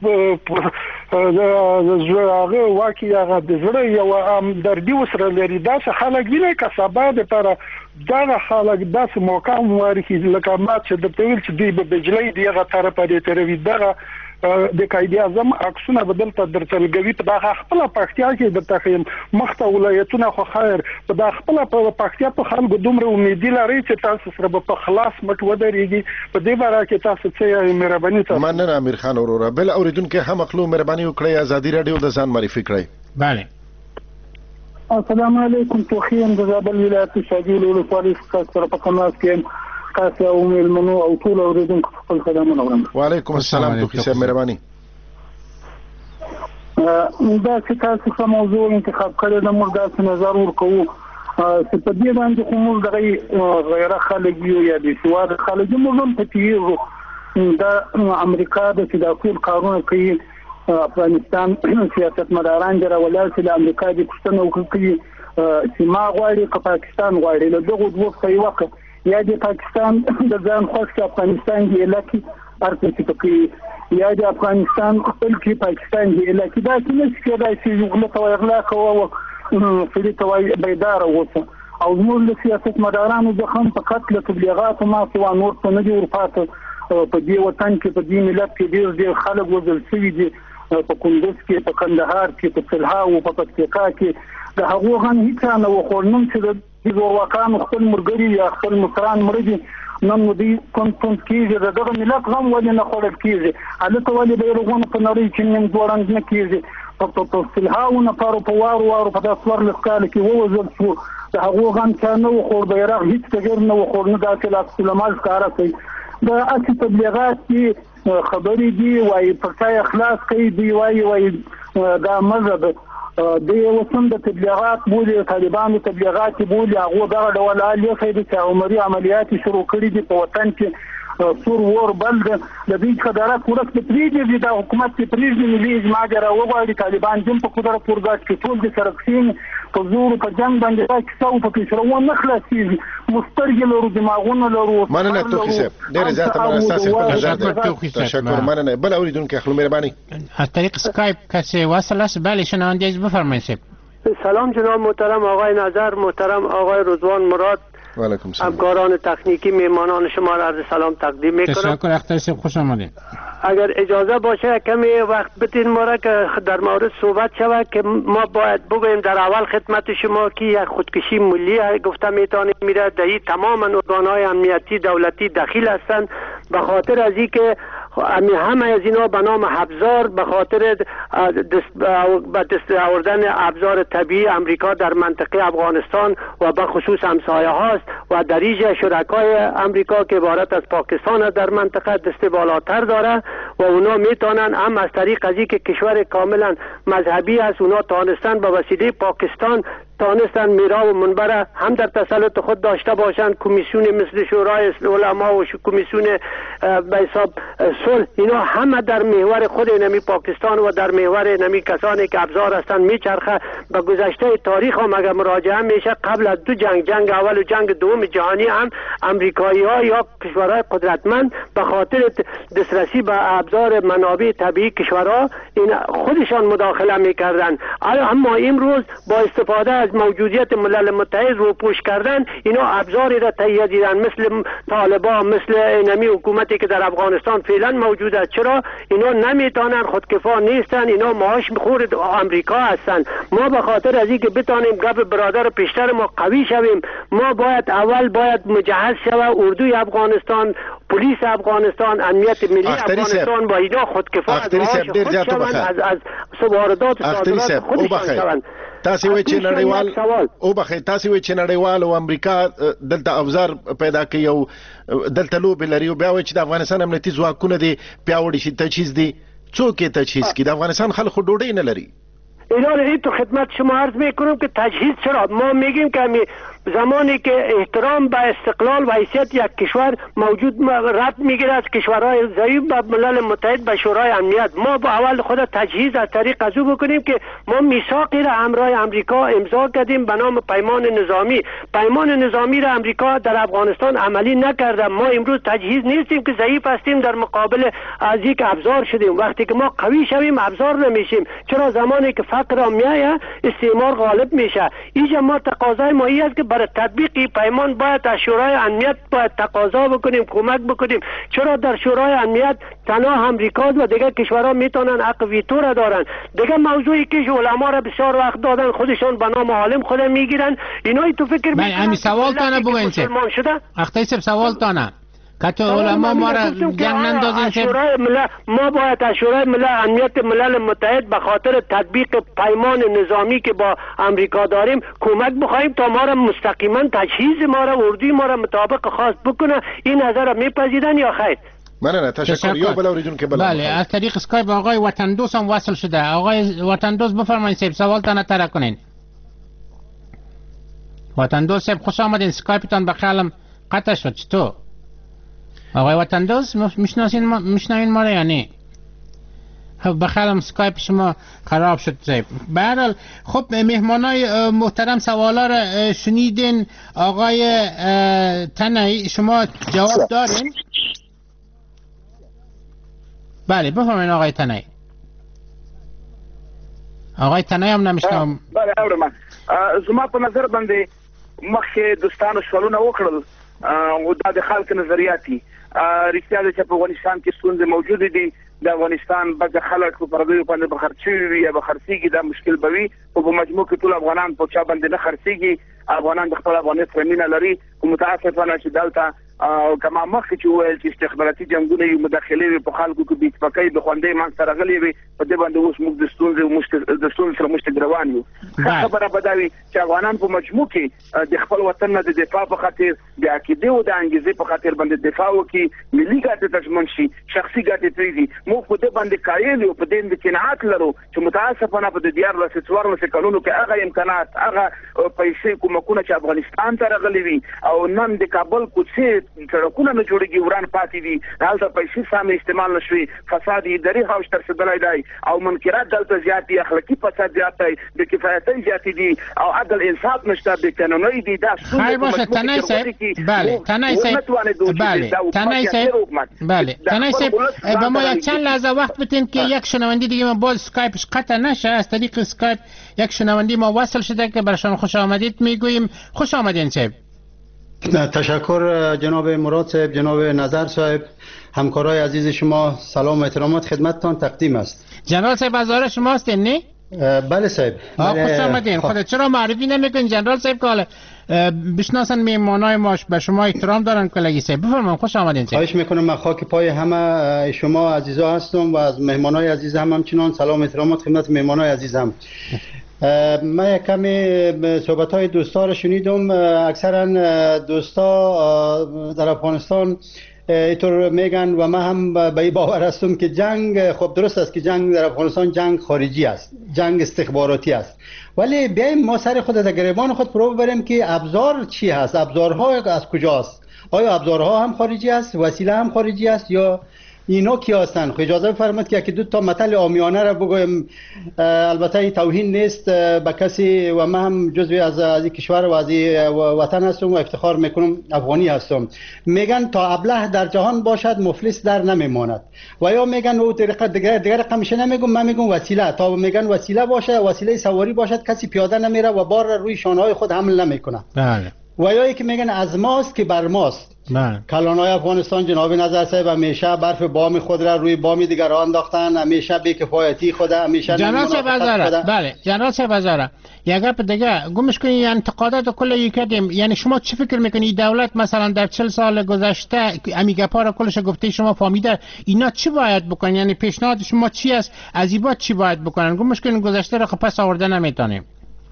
هغه واقعي هغه د زړه یو دردي وسره لري داسې خلک ویني که سبا د لپاره دغه خلک داسې موقع مورخي لکه ما چې د تول چې دی په بجلی دیغه طرف لري تروي دغه د قائد اعظم عکسونه بدلته درتلګوي په دغه خپل پښتیا کې د تخیم مخته ولایتونه خو خیر په دغه خپل پښتیا په خلکو دومره امید لري چې تاسو سره په خلاص مټ ودرېږي په دې باره کې تاسو څه مهرباني تاسو مننه امیر خان اورور بل اوریدونکو هم مخلو مهرباني وکړئ ازادي رادیو د ځان معرفي کړئ. بله السلام علیکم توخیم د زابل ولایت شاګیل ولسوالۍ سره په قناس کې تاسو او ملمنو او ټول اوریدونکو خپل سلامونه وړم. وعلیکم السلام توخی صاحب مهرباني. دا چې تاسو کوم موضوع انتخاب کړی د موږ داسې نظر ورکوو چې په دې باندې کوم دغه غیر خلګي یا د سواد خلګي موږ هم پېږو دا امریکا د تداخل کارونه کوي افغانستان سیاست مداران جره ولر چې د امریکا د پښتنو کوي چې ما غواړي که پاکستان غواړي له دغه دوه په وخت یا د پاکستان د ځان خوښ افغانستان کې لکه ارتې پکې یا د افغانستان خپل کې پاکستان کې لکه دا چې نشي دا چې یو غلط او اغلا کوو فری توای بیدار اوسه او موږ له سیاست مدارانو د خم فقط له تبلیغات ما سوا نور څه نه دی ورپاته په دې وطن کې په دې ملت کې ډېر ډېر خلک وزل شوي دي په کندوز کې په کندهار کې په سلها او په پکتیکا کې د هغو هم هیڅ نه وخورنم چې د زورواکانو خپل مرګري یا خپل مصران مرګي نن دوی کوم کوم کېږي دغه ملت هم ولې نه خوړل کېږي البته ولې د یوغون په نړۍ کې نیم جوړند نه کېږي په په سلها او نه پارو په وارو وارو په داسور لسکاله کې ووزل شو د هغو هم چې نه وخور بیرغ هیڅ تغیر نه وخور نه داسې لا سلمان ښکارا کوي د اصلي تبلیغات کې خبرې دي وايي پرځای اخلاص کوي دی وايي وايي دا مذهب د وسم د تبلیغات بولی طالبانو تبلیغات بولی هغه دغه ډول الیه خېدي چې عمري عملیات شروع کړي دي په وطن کې سور ور بلد د دې خدارات ورک په پریږدي د حکومت په پریږدي ملي اجماع را وغواړي طالبان جن په قدرت ورګات کې ټول د سرکسین په زور په جنگ باندې راځي څو په کې شروع نه خلاصي مسترګل ورو دماغونه لرو مننه توخی صاحب ډېر زیاته اساس تشکر مننه بل اوریدونکو خپل مهرباني از طریق اسکایپ کسی وصل است بله شنونده بفرمایید. سلام جناب محترم آقای نظر محترم آقای رضوان مراد وعلیکم السلام همکاران تکنیکی میهمانان شما را عرض سلام تقدیم میکنم. تشکر اختر صاحب خوش آمدید. اگر اجازه باشه کمی وقت بدین ما را که در مورد صحبت شود که ما باید بگوییم در اول خدمت شما که یک خودکشی ملی گفته میتونه میره در این تمام ارگانهای امنیتی دولتی دخیل هستند به خاطر از اینکه همه از اینا به نام ابزار به خاطر دست به دست آوردن ابزار طبیعی امریکا در منطقه افغانستان و به خصوص همسایه هاست و در اینجا شرکای امریکا که عبارت از پاکستان در منطقه دست بالاتر داره و اونا میتونن هم از طریق از اینکه کشور کاملا مذهبی است اونا تانستن به وسیله پاکستان تانستن میرا و منبر هم در تسلط خود داشته باشند. کمیسیون مثل شورای علما و کمیسیون به حساب صلح اینا همه در محور خود نمی پاکستان و در محور نمی کسانی که ابزار هستند میچرخه. به گذشته تاریخ هم اگر مراجعه میشه قبل از دو جنگ، جنگ اول و جنگ دوم جهانی، هم امریکایی ها یا کشورهای قدرتمند به خاطر دسترسی به ابزار منابع طبیعی کشورها این خودشان مداخله میکردن. اما امروز با استفاده از موجودیت ملل متحد رو پوش کردن اینا ابزاری را تهیه دیدن، مثل طالبان، مثل اینمی حکومتی که در افغانستان فعلا موجود است. چرا اینا نمیتونن، خودکفا نیستن، اینا معاش میخورد آمریکا هستن. ما به خاطر از اینکه بتانیم گپ برادر پیشتر ما قوی شویم، ما باید اول باید مجهز شود اردوی افغانستان، پلیس افغانستان، امنیت ملی افغانستان با اینا خودکفا از از از واردات و صادرات خودشان شوند. تاسو وی چې نړیوال او بخې تاسو وی چې نړیوال او امریکا دلته افزار پیدا کوي او دلته لوبې لري او بیا وی چې د افغانستان امنیتي ځواکونه دي پیاوړي شي تجهیز دي. څوک یې تجهیز کوي؟ د افغانستان خلکو ډوډۍ نه لري. اینا رو تو خدمت شما عرض میکنم که تجهیز چرا؟ ما میگیم که همی زمانی که احترام به استقلال و حیثیت یک کشور موجود رد میگیره از کشورهای ضعیف به ملل متحد به شورای امنیت، ما با اول خود تجهیز از طریق از او بکنیم که ما میثاقی را همراه امریکا امضا کردیم به نام پیمان نظامی. پیمان نظامی را امریکا در افغانستان عملی نکرده. ما امروز تجهیز نیستیم که ضعیف هستیم در مقابل از یک ابزار شدیم. وقتی که ما قوی شویم ابزار نمیشیم. چرا؟ زمانی که فقر میایه استعمار غالب میشه. اینجا ما تقاضای ما است که برای تطبیق پیمان باید از شورای امنیت باید تقاضا بکنیم، کمک بکنیم. چرا در شورای امنیت تنها امریکا و دیگه کشورها میتونن حق ویتو را دارن. دیگه موضوعی که علما را بسیار وقت دادن خودشون به نام عالم خود میگیرن. اینایی تو فکر میکنن همین سوال تانه بگوین چه اختی سب سوال تانه که علما ما را جنگ نندازین که ما باید از شورای ملل امنیت ملل متحد به خاطر تطبیق پیمان نظامی که با امریکا داریم کمک بخوایم تا ما را مستقیما تجهیز ما را اردوی ما را مطابق خاص بکنه. این نظر را میپذیرن یا خیر؟ مننه، تشکر. یا بلا اوریدون که بلا بله از طریق اسکایپ آقای وطن دوست هم وصل شده. آقای وطن دوست بفرمایید سیب سوال تانه تره کنین. وطن دوست سیب خوش آمدین. اسکایپتان بخیالم قطع شد. چطور آقای وطن دوست میشناسین ما میشنوین ما را یا نه؟ خب بخیالم اسکایپ شما خراب شد. زیب به هر حال خب مهمانای محترم سوالا را شنیدین. آقای تنایی شما جواب دارین؟ بله بفرمایید آقای تنایی. آقای تنایی هم نمیشنم. بله اورم من زما په نظر باندې مخکې دوستانو سوالونه وکړل او دا د خلک نظریاتي رښتیا ده چې په افغانستان کې ستونزې موجود دي. د افغانستان بعض خلک په پردیو باندې به خرچوي وي یا به خرڅېږي، دا مشکل به وي. خو په مجموع کې ټول افغانان په چا باندې نه خرڅېږي. افغانان د خپل افغانیت سره مینه لري. خو متاسفانه چې دلته کما مخکې چې وویل چې استخباراتي جنګونه یو مداخلې وي په خلکو کې بې اتفاقۍ د خوندۍ منځته راغلې وي. په دې باندې اوس موږ د ستونزې د ستونزې سره مشترک روان یو. خبره به دا وي چې افغانان په مجموع کې د خپل وطن نه د دفاع په خاطر د عقیدې او د انګیزې په خاطر باندې دفاع وکړي، ملي ګټې تضمن شي، شخصي ګټې پرېږدي. موږ په دې باندې قایل یو، په دې باندې قناعت لرو چې متاسفانه په دې دیارلسو څوارلسو کلونو کې هغه امکانات، هغه پیسې، کومکونه چې افغانستان ته راغلي وي او نن د کابل کوڅې سړکونه نه جوړېږي، وران پاتې دي. هلته پیسې سمې استعمال نه شوي، فساد اداري هوش تر رسېدلی دی او منکرات دلته زیات دي، اخلاقي فساد زیات دی، بېکفایتۍ زیاتې دي او عدل انصاف نشته، بېقانونۍ دي. دا خیر باشه تنایی صاحب. بله تنایی صاحب. بله تنایی صاحب. بله تنایی صاحب به ما یک چند لحظه وقت بدین که یک شنونده دیگه ما باز اسکایپش قطع نشه. از طریق اسکایپ یک شنونده ما وصل شده که برای شما خوش آمدید میگوییم. خوش آمدین صاحب. تشکر جناب مراد صاحب، جناب نظر صاحب، همکارای عزیز شما، سلام و احترامات خدمتتان تقدیم است. جنرال صاحب از آره شما هستین نه؟ بله صاحب. خوش آمدین. خودت چرا معرفی نمیکنین جنرال صاحب که حالا بشناسن میهمانای ما به شما احترام دارن کلگی صاحب؟ بفرمایید. خوش آمدین صاحب. خواهش میکنم. من خاک پای همه شما عزیزا هستم و از مهمانای عزیز هم همچنان سلام و احترامات خدمت مهمانای عزیز هم. من یک کمی صحبت های دوستا رو شنیدم. اکثرا دوستا در افغانستان اینطور میگن و من هم به این باور هستم که جنگ، خب درست است که جنگ در افغانستان جنگ خارجی است، جنگ استخباراتی است، ولی بیایم ما سر خود در گریبان خود فرو ببریم که ابزار چی هست، ابزارها از کجاست؟ آیا ابزارها هم خارجی است، وسیله هم خارجی است، یا اینا کی هستند؟ خب اجازه بفرمایید که یکی دو تا مثل عامیانه را بگویم. البته این توهین نیست به کسی و من هم جزوی از از کشور و از وطن هستم و افتخار میکنم افغانی هستم. میگن تا ابله در جهان باشد مفلس در نمیماند، و یا میگن او طریقه دیگر دیگر رقمش نمیگم، من میگم وسیله. تا میگن وسیله باشه، وسیله سواری باشد، کسی پیاده نمیره و بار را روی شانه های خود حمل نمیکنه. بله. و یا که میگن از ماست که بر ماست. کلانای افغانستان جناب نظر صاحب همیشه برف بام خود را روی بام دیگر انداختن، همیشه بی‌کفایتی خود، همیشه جناب صاحب ازاره. بله جناب صاحب ازاره. یک گپ دیگه گمش کنی انتقادات کلی کردیم، یعنی شما چی فکر میکنی دولت مثلا در چهل سال گذشته امی گپا را کلش گفته شما فهمیده، اینا چی باید بکنن؟ یعنی پیشنهاد شما چی است؟ از این بعد چی باید بکنن؟ گمش کنی گذشته را پس آورده نمیتونیم.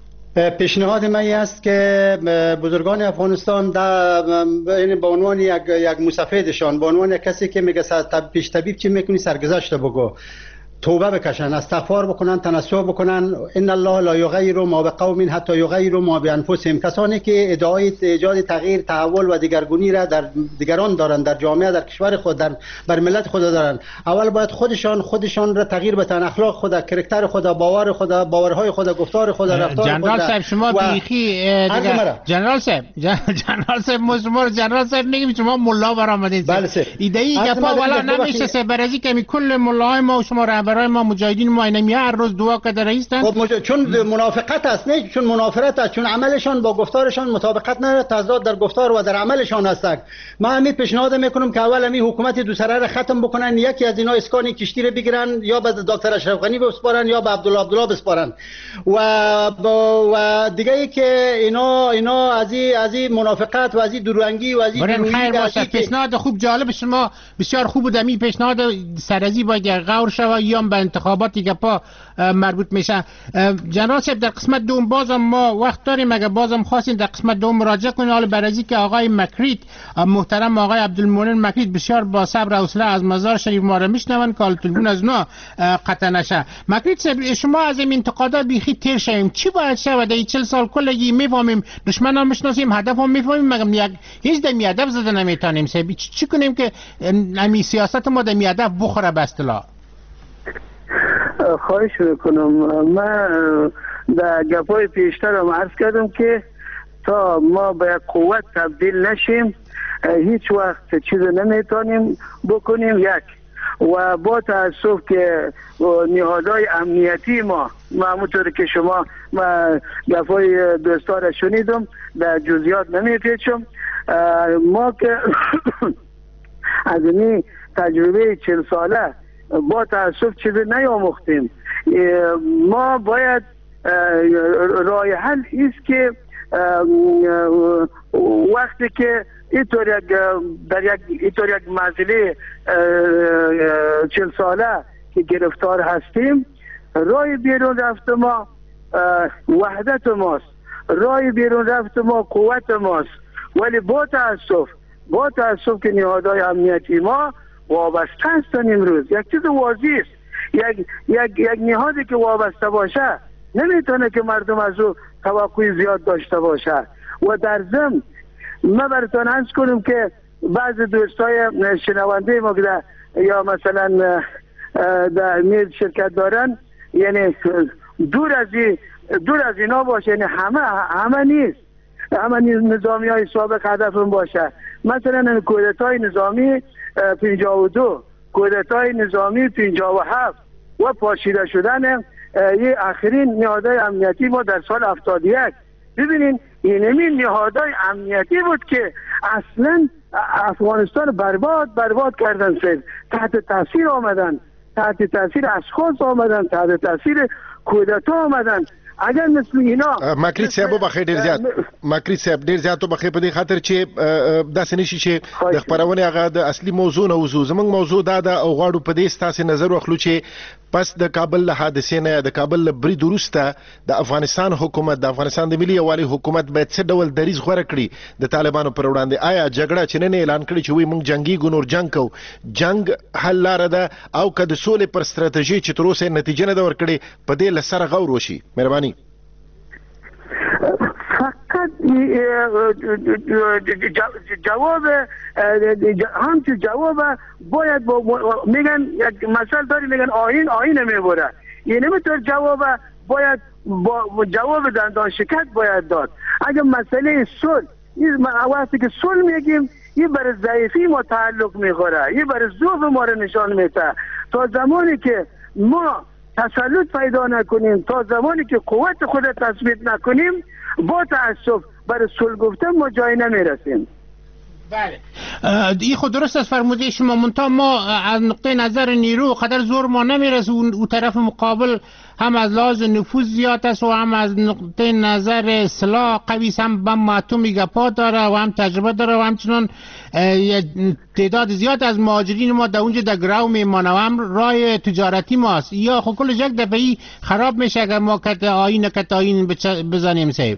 پیشنهاد من است که بزرگان افغانستان در به عنوان یک یک مسافدشان، به عنوان کسی که میگه پیش طبیب چی میکنی سرگذشت بگو، توبه بکشن، استغفار بکنن، تنصح بکنن. ان الله لا یغیر ما بقوم حتی یغیروا ما بانفسهم. کسانی که ادعای ایجاد تغییر، تحول و دیگرگونی را در دیگران دارند، در جامعه، در کشور خود، در بر ملت خود دارند، اول باید خودشان خودشان را تغییر بدن، اخلاق خود، کاراکتر خود، باور خود، باورهای خود، گفتار خود، رفتار خود. جنرال صاحب شما بیخی جنرال صاحب جنرال صاحب مزمر جنرال صاحب میگیم شما ملا برآمدید. بله سه ایده‌ای گپا والا نمیشه سه برازی که کل ملای ما و شما برای ما مجاهدین ما اینمی هر روز دعا کرده رئیسن. خب مج... چون منافقت است، نه چون منافرت است، چون عملشان با گفتارشان مطابقت نداره، تضاد در گفتار و در عملشان هست. من همین پیشنهاد میکنم که اول همین حکومت دو سره را ختم بکنن، یکی از اینا اسکان کشتی رو بگیرن، یا به دکتر اشرف غنی بسپارن یا به عبدالله عبدالله بسپارن، و با... و دیگه ای که اینا اینا از این از این منافقت و از این دروغگی و از این برن خیر باشه. پیشنهاد خوب جالب شما بسیار خوب بود. همین پیشنهاد سرازی باید غور شود یا به انتخاباتی که پا مربوط میشه. جناب صاحب در قسمت دوم بازم ما وقت داریم، اگه بازم خواستین در قسمت دوم مراجعه کنین. حالا برای که آقای مکریت، محترم آقای عبدالمؤمن مکریت بسیار با صبر و حوصله از مزار شریف ما را میشنون که حال تلفن از نو قطع نشه. مکریت صاحب شما از این انتقادات بیخی تیر شویم، چی باید شود؟ در چهل سال کلگی میفهمیم، دشمن هم میشناسیم، هدف هم میفهمیم، مگم یک هیچ دمی هدف زده نمیتونیم. صاحب چی کنیم که امی سیاست ما دمی هدف بخوره به اصطلاح؟ خواهش میکنم. من در گپای پیشترم عرض کردم که تا ما به قوت تبدیل نشیم هیچ وقت چیز نمیتونیم بکنیم. یک و با تاسف که نهادهای امنیتی ما همونطور که شما گپای دوستان شنیدم در جزئیات نمیپیچم، ما که از این تجربه چهل ساله با تاسف چیزی نیاموختیم. ما باید راه حل است که وقتی که اینطور یک در یک اینطور یک مسئله چهل ساله که گرفتار هستیم، راه بیرون رفت ما وحدت ماست، راه بیرون رفت ما قوت ماست. ولی با تاسف با تاسف که نهادهای امنیتی ما وابسته هستن امروز. یک چیز واضح است، یک یک یک نهادی که وابسته باشه نمیتونه که مردم از او توقع زیاد داشته باشه. و در ضمن ما براتون عرض کنم که بعض دوستای شنونده ما که یا مثلا در میل شرکت دارن، یعنی دور از دور از اینا باشه، یعنی همه همه نیست، همه نظامی های سابق هدفون باشه. مثلا کودتای نظامی پنجاه و دو، کودتای نظامی پنجاه و هفت و پاشیده شدن یه آخرین نهادهای امنیتی ما در سال هفتاد و یک. ببینین اینمی نهادهای امنیتی بود که اصلا افغانستان برباد برباد کردن، سید تحت تاثیر آمدن، تحت تاثیر اشخاص آمدن، تحت تاثیر کودتا آمدن. اگر مثل اینا ماکریت صاحب وبخې ډیر زیات ماکریت صاحب ډیر زیات وبخې په دې خاطر چې داسې نشي چې د خبرونه هغه د اصلي موضوع نه وځو. زمونږ موضوع دا ده او غواړو په دې ستاسو نظر واخلو چې پس د کابل له حادثې نه د کابل له برید وروسته د افغانستان حکومت د افغانستان د ملي یووالي حکومت باید څه ډول دریځ غوره کړي د طالبانو پر وړاندې. آیا جګړه چې نن اعلان کړي چې وي موږ جنگي ګنور جنگ کو جنگ حل لاره ده او که د سولې پر ستراتیژي چې تر اوسه نتیجه نه ده ورکړې په دې له سره غور وشي؟ مهرباني. فقط جواب هم که جواب باید میگن یک مسئله داری میگن آیین آیین میبره، یعنی نمیتونه جواب باید با جواب دندان شکست باید داد. اگر مسئله صلح وقتی که صلح میگیم یه بر ضعیفی ما تعلق میخوره، یه بر ضعف ما رو نشان میده. تا زمانی که ما تسلط پیدا نکنیم، تا زمانی که قوت خود تثبیت نکنیم، با تأسف برای صلح گفتن ما جایی نمیرسیم. بله این خود درست است فرموده شما، منتها ما از نقطه نظر نیرو قدر زور ما نمیرسه. اون طرف مقابل هم از لحاظ نفوذ زیاد است و هم از نقطه نظر سلاح قوی است، هم بم اتمی گپا داره و هم تجربه داره و همچنان تعداد زیاد از مهاجرین ما در اونجا در گراو میمانه و هم راه تجارتی ماست. یا خب کلش یک دفعی خراب میشه اگر ما کت آیین کت آیین بزنیم صاحب.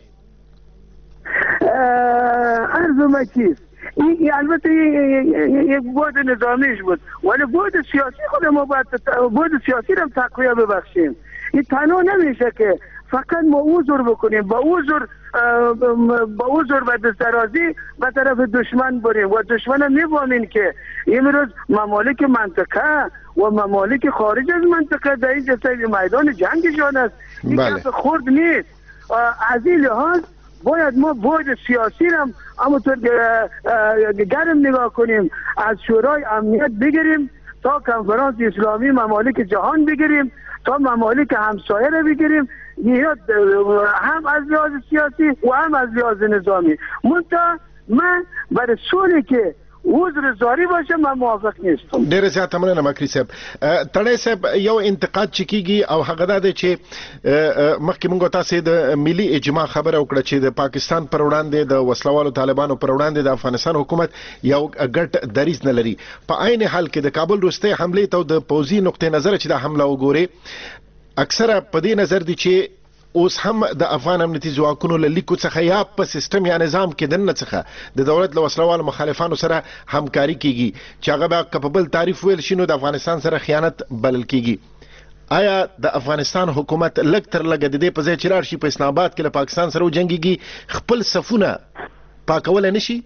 عرض مکیست این البته یک بود نظامیش بود، ولی بود سیاسی خود ما باید بود سیاسی رو تقویه ببخشیم. این تنها نمیشه که فقط ما عذر بکنیم، با عذر با عذر و دسترازی به طرف دشمن بریم و دشمن میفهمین که امروز ممالک منطقه و ممالک خارج از منطقه در این جسد میدان جنگشان است. این کف خرد نیست. از این لحاظ باید ما بود سیاسی هم همونطور گرم نگاه کنیم، از شورای امنیت بگیریم تا کنفرانس اسلامی ممالک جهان بگیریم تا ممالک همسایه رو بگیریم، هم از لحاظ سیاسی و هم از لحاظ نظامی. منتها من برای صلحی که عذر زاری باشه من موافق نیستم. ډیره زیاته مننه مکری صاحب. تړی صاحب یو انتقاد چې کیږي او هغه دا دی چې مخکې موږ تاسو د ملي اجماع خبره وکړه چې د پاکستان پر وړاندې د وسلوالو طالبانو پر وړاندې د افغانستان حکومت یو ګډ دریځ نه لري. په عین حال کې د کابل وروستۍ حملې ته د پوځي نقطې نظر چې د حمله وګوري اکثره په دې نظر دي چې اوس هم د افغان امنیتي ځواکونو له لیکو څخه یا په سیستم یا نظام کې دننه څخه د دولت له وسلوالو مخالفانو سره همکاري کیږي چې هغه به کپبل تعریف ویل شي نو د افغانستان سره خیانت بلل کیږي. آیا د افغانستان حکومت لږ تر لږه د دې په ځای چې لاړ شي په اسلام آباد کې له پاکستان سره وجنګيږي خپل صفونه پاکول نه شي؟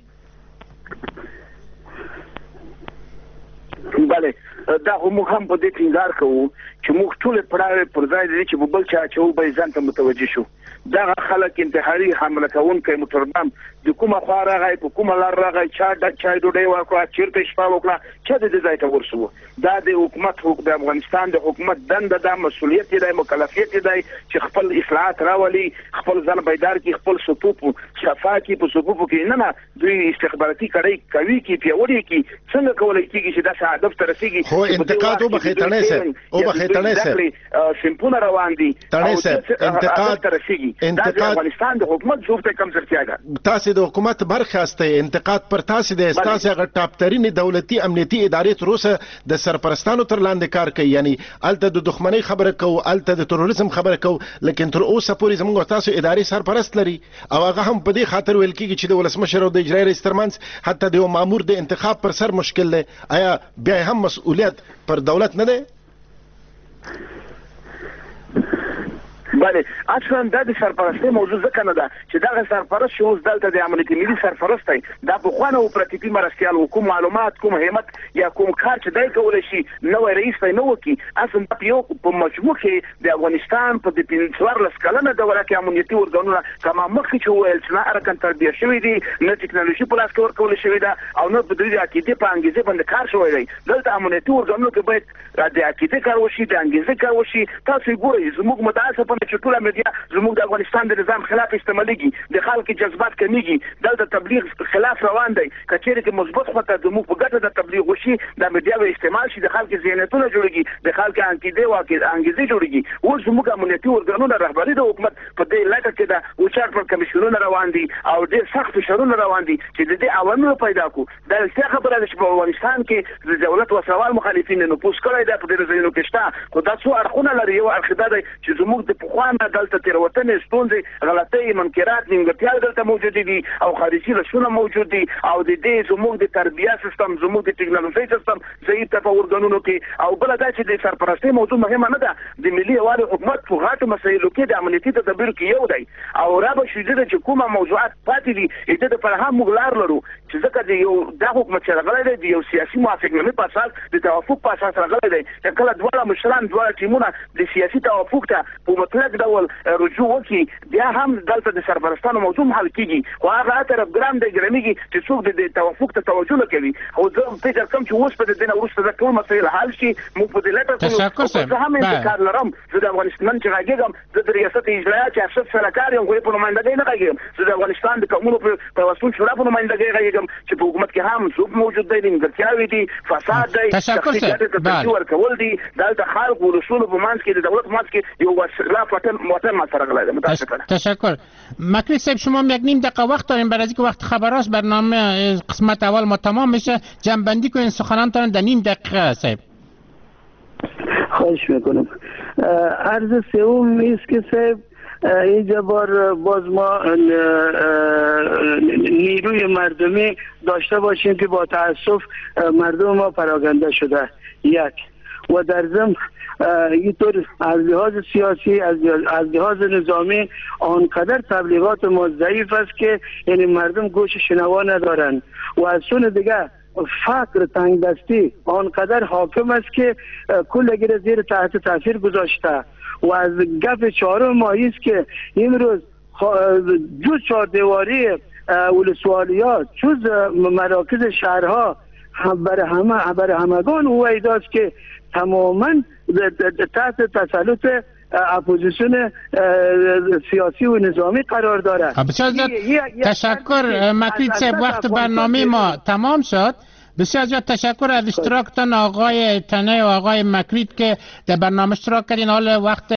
بله دا موږ هم په دې ټینګار کوو چې موږ ټول پړاوې پر ځای دي چې بل چا چې به ځان ته متوجه شو. دا خلک انتحاري حمله کوونکي متربم د کومه خوا راغی په کومه لار راغی چا د چای ډوډۍ ورکړه چیرته شپه وکړه چې د دې ځای ته ورسو. دا د حکومت حکومت د افغانستان د حکومت دنده د مسؤلیت دی مکلفیت دی چې خپل اصلاحات راولي، خپل ځان بیدار کی، خپل صفوف صفا کی، په صفوف کې نه نه دوی استخباراتي کړي کوي کی پیوړي کی څنګه کولای کیږي چې دا هدف ته رسیږي. خو انتقاد او بخیتنه سه او بخیتنه سه سمپونه روان دي تنه سه انتقاد ته رسیږي. د افغانستان د حکومت څوک کم ځرتیا ده. تاسو د حکومت برخه استه انتقاد پر تاسو د تاسو غ ټاپ ترين دولتي امنیتي ادارې تر اوسه د سرپرستانو تر لاندې کار کوي، یعنی الته د دښمنۍ خبره کو، الته د تروریزم خبره کو، لیکن تر اوسه پورې زموږ تاسو ادارې سرپرست لري او هغه هم په دې خاطر ویل کیږي چې د ولسمشر او د اجرایي رئیس ترمنځ حتی د مامور د انتخاب پر سر مشکل دی. آیا بیا هم مسؤلیت پر دولت نه دی؟ بله اصلا دا د سرپرستۍ موضوع ځکه نه ده چې دغه سرپرست چې اوس دلته د امنیتي ملي سرپرست دی دا پخوانه اپراتیفي مرستیال و کوم معلومات کوم همت یا کوم کار چې دی کولی شي نوی رئیس دی نه وکړي. اصلا په یو په مجموع کې د افغانستان په د څوارلس کلنه دوره کې امنیتي ارګانونه کما مخکې چې وویل چې نه ارکان تربیه شوي دي، نه ټکنالوژي په لاس کې ورکول شوې ده او نه په دوی د عقیدې په انګیزې باندې کار شوی دی. دلته امنیتي ارګانونو کې باید د عقیدې کار وشي، د انګیزې کار وشي. تاسو ګورئ زموږ متاسفانه چې چې ټول میډیا زموږ د افغانستان د نظام خلاف استعماليږي د خلکو جذبات کمیږي دلته تبلیغ خلاف روان دی کچېره کې مثبت خطر زموږ په ګټه د تبلیغ وشي د میډیا به استعمال شي د خلکو ذهنیتونه جوړيږي د خلکو انګیزه واکې انګیزه جوړيږي او زموږ امنیتي ارګانونه رهبری د حکومت په دې لټه کې د اوچار پر کمیشنونه روان دي او ډېر سخت فشارونه روان دي چې د دې عواملو پیدا کو د څه خبره ده چې په افغانستان کې د دولت او سوال مخالفین نو پوس کړی دا په دې ځایونو کې شته خو دا څو اړخونه لري یو اړخ دا دی چې زموږ د پخوانه دلته تیروتنې ستونزې غلطۍ منکرات نیمګړتیاوې دلته موجود دي او خارجي لاسونه موجود دي او د دې زموږ د تربیه سیستم زموږ د ټکنالوژي سیستم ضعیف په ورګانونو کې او بل دا چې د سرپرستۍ موضوع مهمه نه ده د ملي یووالي حکومت په غاټو مسایلو کې د امنیتي تدابیر کې یو دی او را به شي چې کومه موضوعات پاتې دي چې د فرهام مغلار لرو چې ځکه د یو د حکومت سره غلې دی یو سیاسي موافقتنامې په اساس د توافق په اساس راغلی دی چې کله دواړه مشران دواړه ټیمونه د سیاسي توافق ته په مطلق ډول رجوع وکړي بیا هم دلته د سرپرستانو موضوع حل کیږي او هغه طرف ګرام دی ګراميږي چې څوک د توافق ته توجه نه کوي او زه فکر کوم چې اوس په دې نه وروسته د ټول مسایل حل شي موږ په دې لټه کوو زه هم انتظار لرم زه د افغانستان چې راګم زه د ریاست اجرایه چې افسر سرکار یم غوې په نمائندګۍ نه راګم زه د افغانستان د قومونو په توسط شورا په نمائندګۍ راګم چې په حکومت کې هم څوک موجود دی نیمګړتیاوې دي فساد دی تشکر صاحب ورکول دي دلته خلک او رسول په منځ کې د دولت منځ کې یو وسیله وطن وطن سره غلای متاسفانه تشکر مکری صاحب شما یک نیم دقیقه وقت داریم برای اینکه وقت خبراست برنامه قسمت اول ما تمام میشه جنبندی کنین سخنانتان در نیم دقیقه صاحب خواهش میکنم عرض سوم است که صاحب اینجا بار باز ما نیروی مردمی داشته باشیم که با تاسف مردم ما پراکنده شده یک و در ضمن اینطور از لحاظ سیاسی از لحاظ نظامی آنقدر تبلیغات ما ضعیف است که یعنی مردم گوش شنوا ندارند و از سون دیگه فقر تنگ دستی آنقدر حاکم است که کلگی زیر تحت تاثیر گذاشته و از گپ چهارم ماهی است که امروز جز چهار دیواری ولسوالیات جز مراکز شهرها برای همه برای همگان او ایداست که تماما تحت تسلط اپوزیسیون سیاسی و نظامی قرار داره. بسیار تشکر مکرید صاحب وقت برنامه ما تمام شد. بسیار زیاد تشکر از اشتراکتان آقای تنه و آقای مکرید که در برنامه اشتراک کردین. حال وقت